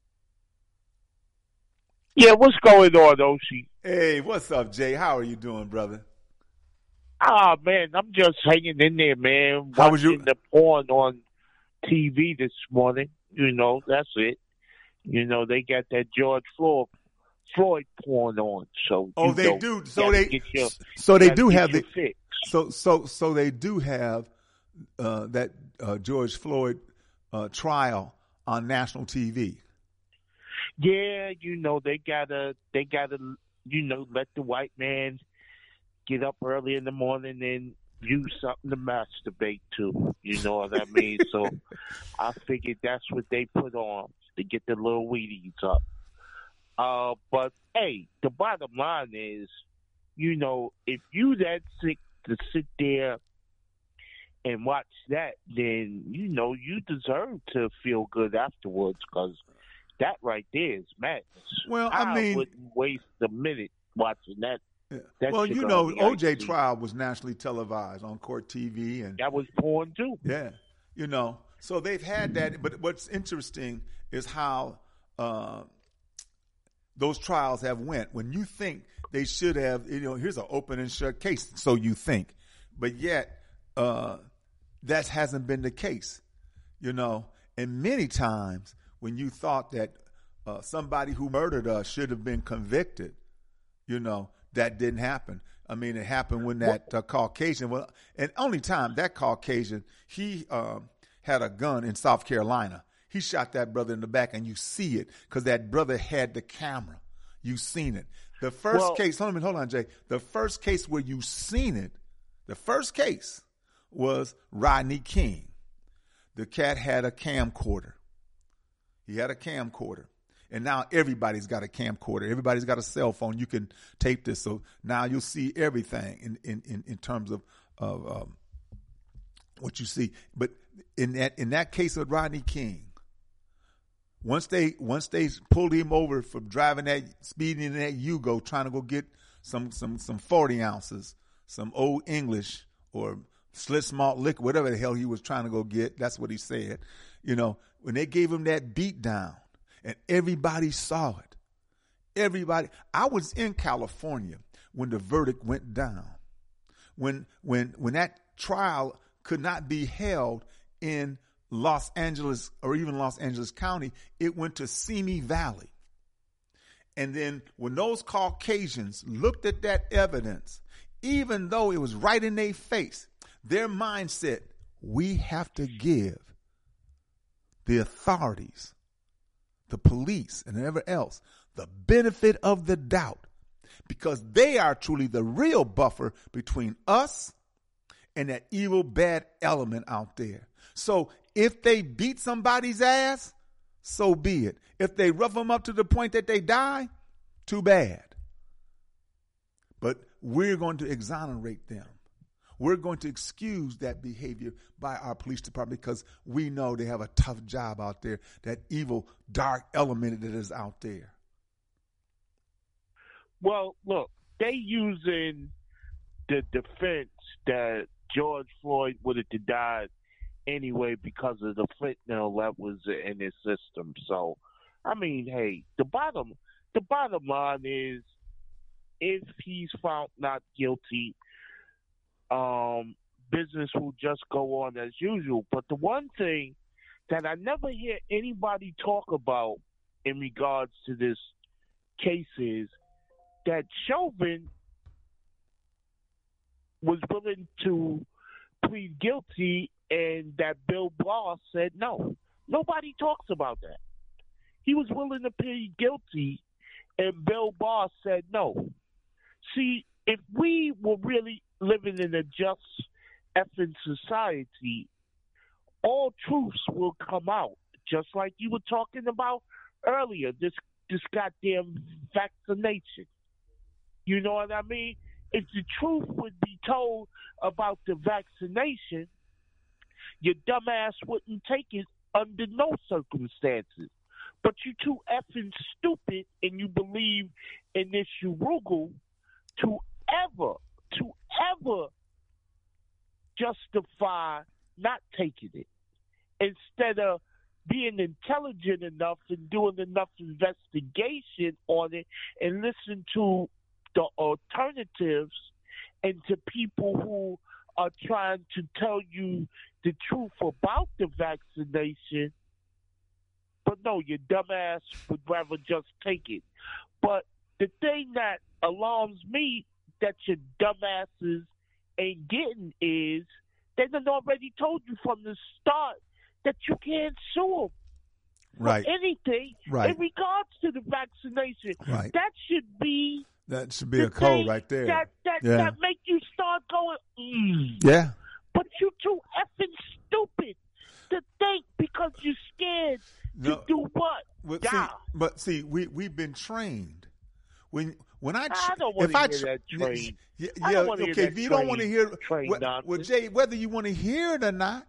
Yeah, what's going on, Oshie? Hey, what's up, Jay? How are you doing, brother? Ah, man, I'm just hanging in there, man. How was you? Watching the porn on TV this morning. You know, that's it. You know, they got that George Floyd porn on. So they do. So they do have the fix. So they do have that George Floyd trial on national TV. Yeah, you know, they gotta, you know, let the white man get up early in the morning and use something to masturbate to. You know what I mean? So I figured that's what they put on to get the little Wheaties up. But hey, the bottom line is, you know, if you that sick to sit there and watch that, then, you know, you deserve to feel good afterwards, because that right there is madness. Well, I mean, wouldn't waste a minute watching that. Yeah. Well, you know, OJ trial was nationally televised on Court TV, and that was porn too. Yeah, you know, so they've had that. But what's interesting is how those trials have went. When you think they should have, you know, here's an open and shut case, so you think, but yet that hasn't been the case, you know. And many times when you thought that somebody who murdered us should have been convicted, you know, that didn't happen. I mean, it happened when that Caucasian, well, and only time that Caucasian, he had a gun in South Carolina. He shot that brother in the back, and you see it because that brother had the camera. You seen it. The first case, hold on, Jay. The first case where you seen it, the first case was Rodney King. The cat had a camcorder. He had a camcorder. And now everybody's got a camcorder. Everybody's got a cell phone. You can tape this. So now you'll see everything in terms of what you see. But in that case of Rodney King, once they pulled him over for speeding in that Yugo, trying to go get some 40 ounces, some Old English or Schlitz malt liquor, whatever the hell he was trying to go get. That's what he said. You know, when they gave him that beat down, and everybody saw it. Everybody. I was in California when the verdict went down. When that trial could not be held in Los Angeles or even Los Angeles County, it went to Simi Valley. And then when those Caucasians looked at that evidence, even though it was right in their face, their mindset, we have to give the authorities, the police, and whatever else, the benefit of the doubt, because they are truly the real buffer between us and that evil, bad element out there. So if they beat somebody's ass, so be it. If they rough them up to the point that they die, too bad. But we're going to exonerate them. We're going to excuse that behavior by our police department because we know they have a tough job out there, that evil, dark element that is out there. Well, look, they using the defense that George Floyd would have died anyway because of the fentanyl that was in his system. So, I mean, hey, the bottom line is, if he's found not guilty, business will just go on as usual. But the one thing that I never hear anybody talk about in regards to this case is that Chauvin was willing to plead guilty and that Bill Barr said no. Nobody talks about that. He was willing to plead guilty and Bill Barr said no. See, if we were really living in a just effing society, all truths will come out, just like you were talking about earlier, this goddamn vaccination. You know what I mean? If the truth would be told about the vaccination, your dumbass wouldn't take it under no circumstances. But you're too effing stupid and you believe in this Urugu to ever justify not taking it, instead of being intelligent enough and doing enough investigation on it and listen to the alternatives and to people who are trying to tell you the truth about the vaccination. But no, your dumbass would rather just take it. But the thing that alarms me that your dumbasses ain't getting is they done already told you from the start that you can't sue them for anything in regards to the vaccination. Right. That should be a code right there. That make you start going, Yeah. But you too effing stupid to think because you're scared to do what? But see, we've been trained. When I don't want to hear that train. Okay. If you don't want to hear, well, Jay, whether you want to hear it or not,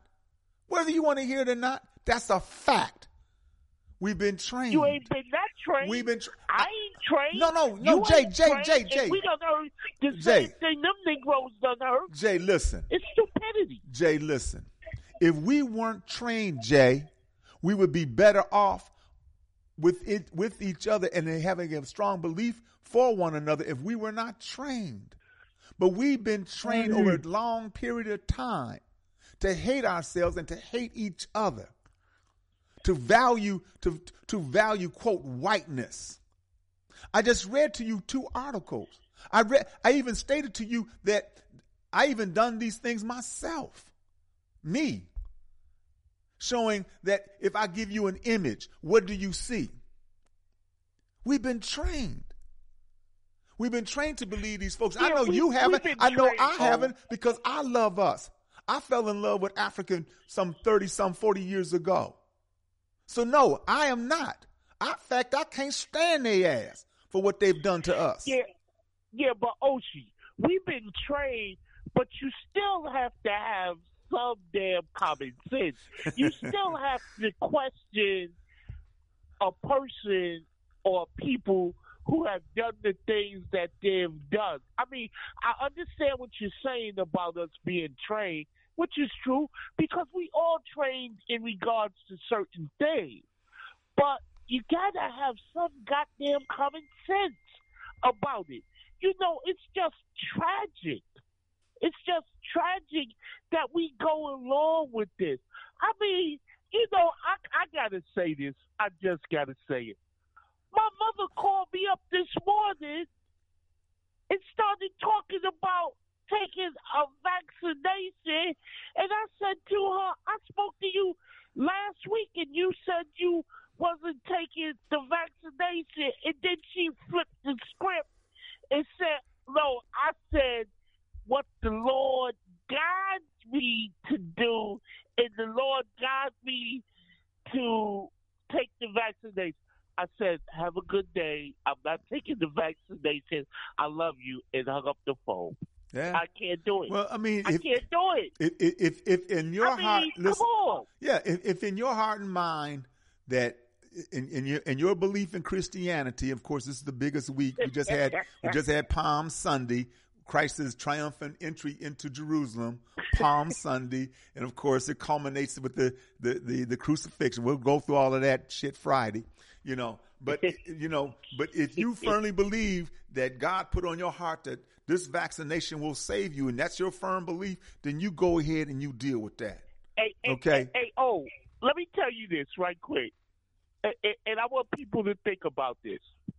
that's a fact. We've been trained. You ain't been that trained. We've been. I ain't trained. No, Jay. We done heard the same thing them Negroes done heard. Jay, listen. It's stupidity. Jay, listen. If we weren't trained, Jay, we would be better off with each other and having a strong belief for one another if we were not trained. But we've been trained over a long period of time to hate ourselves and to hate each other, to value quote whiteness. I just read to you 2 articles. I even stated to you that I even done these things myself. Me. Showing that if I give you an image, what do you see? We've been trained. We've been trained to believe these folks. I know you haven't. I know I haven't because I love us. I fell in love with African some 40 years ago. So no, I am not. In fact, I can't stand their ass for what they've done to us. Yeah, but Oshie, we've been trained, but you still have to have some damn common sense. You still have to question a person or people who have done the things that they've done. I mean, I understand what you're saying about us being trained, which is true, because we all trained in regards to certain things. But you gotta have some goddamn common sense about it. You know, it's just tragic. It's just tragic that we go along with this. I mean, you know, I gotta say this. I just gotta say it. My mother called me up this morning and started talking about taking a vaccination. And I said to her, I spoke to you last week and you said you wasn't taking the vaccination. And then she flipped the script and said, no, I said what the Lord guides me to do, and the Lord guides me to take the vaccination. I said, have a good day. I'm not taking the vaccination. I love you, and hung up the phone. Yeah. I can't do it. Well, I mean, I can't do it. If in your heart, listen, come on. Yeah, if in your heart and mind that in your belief in Christianity, of course, this is the biggest week. We just had Palm Sunday. Christ's triumphant entry into Jerusalem, Palm Sunday, and of course it culminates with the crucifixion. We'll go through all of that shit Friday, But but if you firmly believe that God put on your heart that this vaccination will save you, and that's your firm belief, then you go ahead and you deal with that. Okay. Let me tell you this right quick, and I want people to think about this.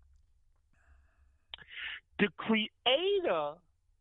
The Creator,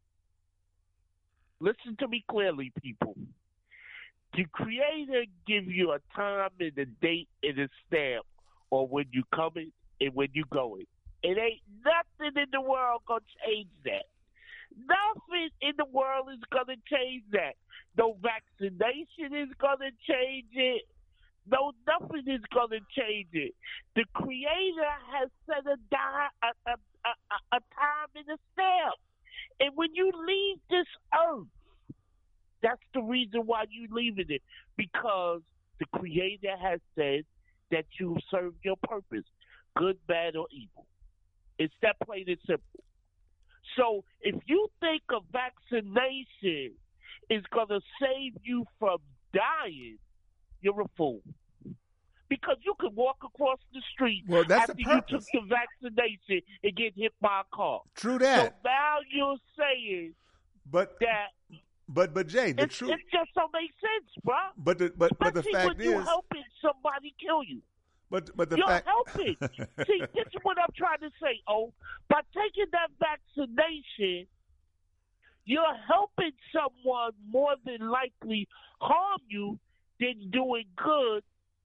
listen to me clearly, people. The Creator give you a time and a date and a stamp on when you coming and when you going. It ain't nothing in the world gonna change that. Nothing in the world is gonna change that. No vaccination is gonna change it. No, nothing is gonna change it. The Creator has set a time and a stamp. And when you leave this earth, that's the reason why you leaving it. Because the Creator has said that you serve your purpose, good, bad, or evil. It's that plain and simple. So if you think a vaccination is going to save you from dying, you're a fool. Because you can walk across the street after you took the vaccination and get hit by a car. True that. So now you're saying But Jay, the truth. It just don't make sense, bro. But the fact when you're helping somebody kill you. But the you're fact helping. See, this is what I'm trying to say. By taking that vaccination, you're helping someone more than likely harm you than doing good,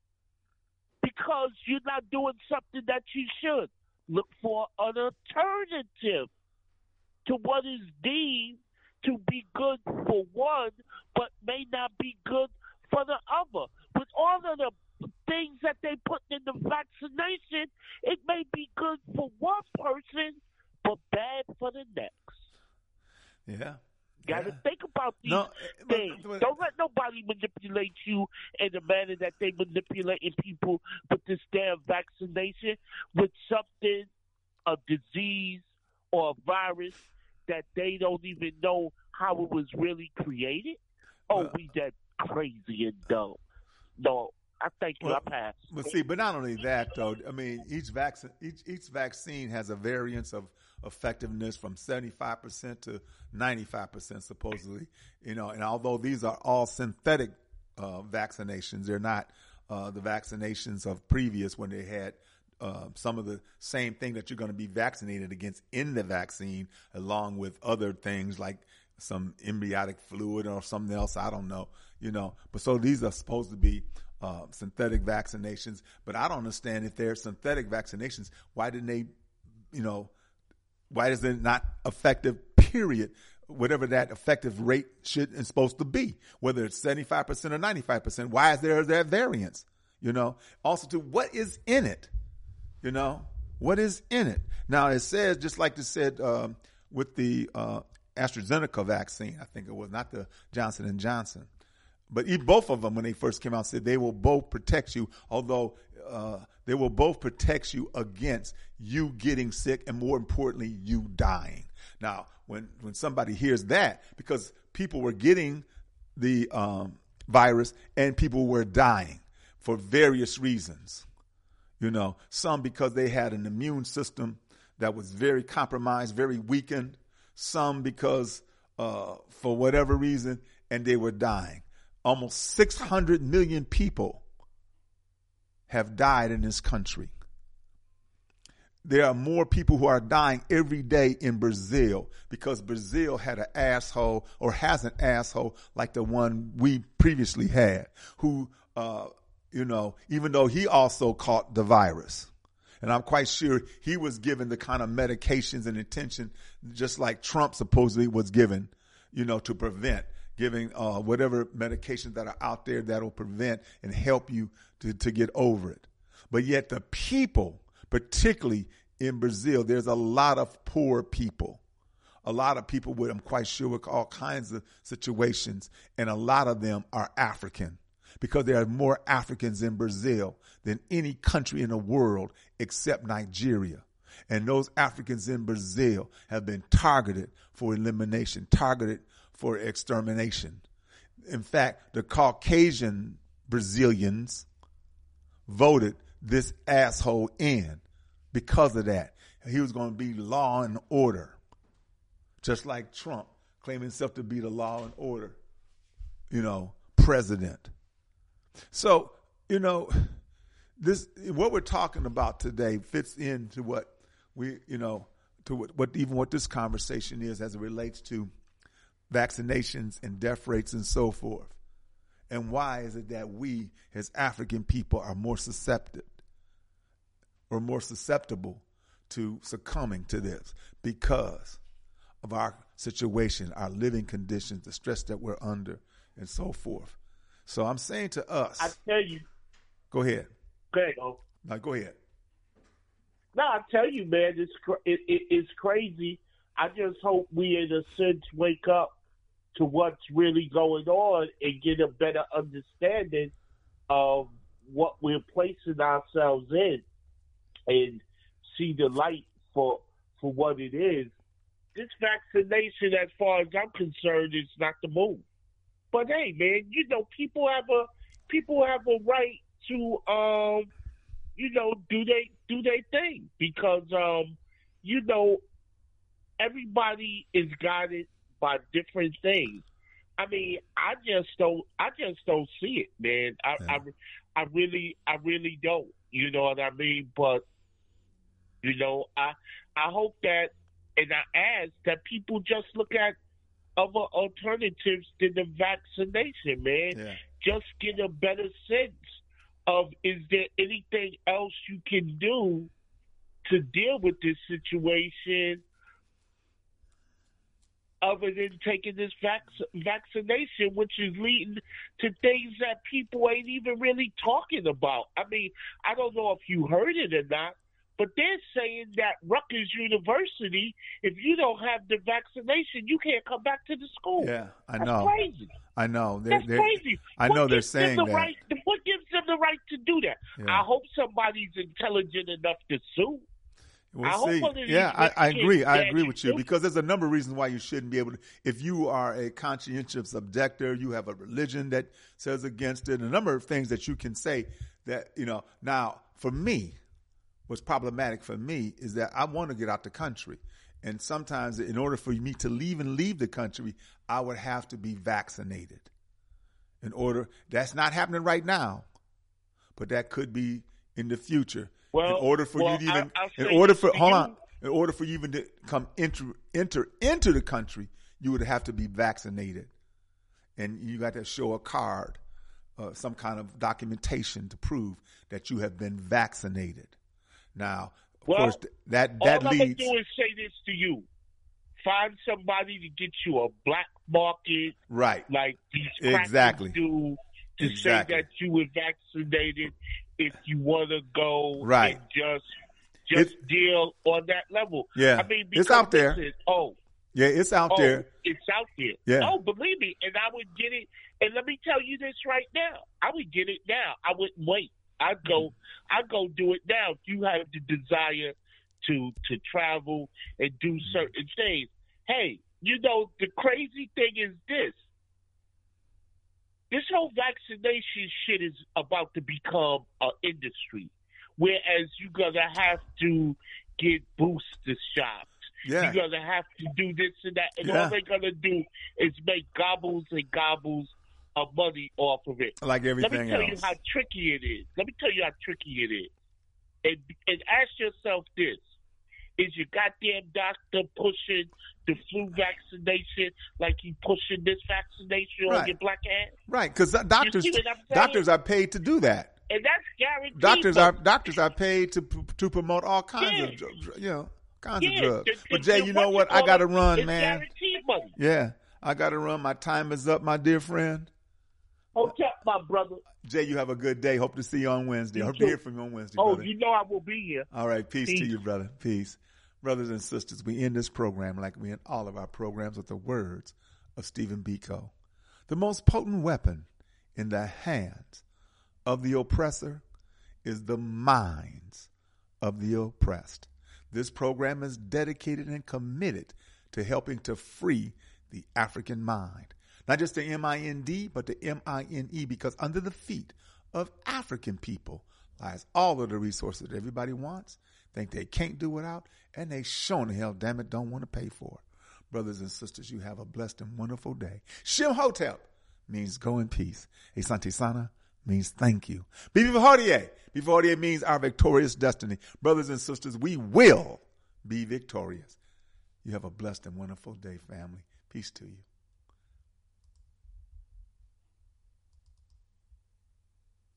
because you're not doing something that you should. Look for an alternative to what is deemed to be good for one, but may not be good for the other. With all of the things that they put in the vaccination, it may be good for one person, but bad for the next. Yeah. Got to think about these things. Don't let nobody manipulate you in the manner that they manipulating people with this damn vaccination, with something, a disease or a virus that they don't even know how it was really created. We that crazy and dumb. No, I think I passed. But not only that though. I mean, each vaccine has a variance of effectiveness from 75% to 95% supposedly. And although these are all synthetic vaccinations, they're not the vaccinations of previous when they had some of the same thing that you're going to be vaccinated against in the vaccine, along with other things like some embryonic fluid or something else. I don't know, but so these are supposed to be synthetic vaccinations, but I don't understand if they're synthetic vaccinations, why didn't they, why is it not effective, period? Whatever that effective rate should and supposed to be, whether it's 75% or 95%, why is there that variance? Also to what is in it? What is in it? Now it says, just like it said with the AstraZeneca vaccine, I think it was, not the Johnson & Johnson, but both of them, when they first came out, said they will both protect you, although they will both protect you against you getting sick and, more importantly, you dying. Now, when somebody hears that, because people were getting the virus and people were dying for various reasons, some because they had an immune system that was very compromised, very weakened, some because for whatever reason, and they were dying. Almost 600 million people have died in this country. There are more people who are dying every day in Brazil because Brazil had an asshole, or has an asshole like the one we previously had, who, even though he also caught the virus. And I'm quite sure he was given the kind of medications and attention just like Trump supposedly was given, to prevent, giving whatever medications that are out there that will prevent and help you to get over it. But yet the people, particularly in Brazil, there's a lot of poor people, a lot of people with, I'm quite sure, with all kinds of situations, and a lot of them are African, because there are more Africans in Brazil than any country in the world except Nigeria. And those Africans in Brazil have been targeted for elimination, targeted for extermination. In fact, the Caucasian Brazilians voted this asshole in because of that. He was going to be law and order, just like Trump claiming himself to be the law and order, president. So, this, what we're talking about today fits into what we, to what this conversation is as it relates to vaccinations and death rates and so forth. And why is it that we as African people are more susceptible to succumbing to this? Because of our situation, our living conditions, the stress that we're under, and so forth. So I'm saying to us, I tell you. Go ahead. No, go ahead. No, I tell you, man, it's crazy. I just hope we, in a sense, wake up to what's really going on and get a better understanding of what we're placing ourselves in and see the light for what it is. This vaccination, as far as I'm concerned, is not the move. But hey, man, people have a right to do their thing, because everybody is guided by different things. I mean, I just don't see it, man. I really don't. You know what I mean? But I hope that, and I ask that people just look at other alternatives to the vaccination, man. Yeah. Just get a better sense of, is there anything else you can do to deal with this situation other than taking this vaccination, which is leading to things that people ain't even really talking about. I mean, I don't know if you heard it or not, but they're saying that Rutgers University, if you don't have the vaccination, you can't come back to the school. Yeah, I That's know. crazy. I know. That's crazy. I know they're saying that. What gives them the right to do that? Yeah. I hope somebody's intelligent enough to sue. We'll see. Yeah, I agree. I agree with you, because there's a number of reasons why you shouldn't be able to. If you are a conscientious objector, you have a religion that says against it, a number of things that you can say that, Now, for me, what's problematic for me is that I want to get out the country. And sometimes in order for me to leave the country, I would have to be vaccinated. That's not happening right now, but that could be in the future. Well, in order for you to even, in order for you even to come enter into the country, you would have to be vaccinated, and you got to show a card, some kind of documentation to prove that you have been vaccinated. Now, of course, that leads. All I'm gonna do is say this to you: find somebody to get you a black market, right? Like these crackers do, to say that you were vaccinated. If you want to go, right, and just deal on that level. Yeah, I mean, it's out there. It's out there. It's out there. Yeah. Oh, believe me, and I would get it. And let me tell you this right now: I would get it now. I wouldn't wait. I'd go do it now. If you have the desire to travel and do certain things. Hey, the crazy thing is this. This whole vaccination shit is about to become an industry, whereas you're going to have to get booster shots. Yeah. You're going to have to do this and that. And all they're going to do is make gobbles and gobbles of money off of it. Like everything else. Let me tell you how tricky it is. And ask yourself this. Is your goddamn doctor pushing the flu vaccination like he pushing this vaccination on your black ass? Right, because doctors are paid to do that. And that's guaranteed. Doctors are paid to promote all kinds of drugs. But Jay, you know what? I got to run, man. Guaranteed money. Yeah, I got to run. My time is up, my dear friend. Okay, my brother. Jay, you have a good day. Hope to see you on Wednesday. Hope to hear from you on Wednesday, brother. You know I will be here. All right, peace to you, brother. Peace. Brothers and sisters, we end this program like we end all of our programs with the words of Stephen Biko. The most potent weapon in the hands of the oppressor is the minds of the oppressed. This program is dedicated and committed to helping to free the African mind. Not just the M-I-N-D, but the M-I-N-E, because under the feet of African people lies all of the resources that everybody wants, think they can't do without, and they sure the hell, damn it, don't want to pay for it. Brothers and sisters, you have a blessed and wonderful day. Shem Hotep means go in peace. Asante Sana means thank you. Bibi Hodie means our victorious destiny. Brothers and sisters, we will be victorious. You have a blessed and wonderful day, family. Peace to you.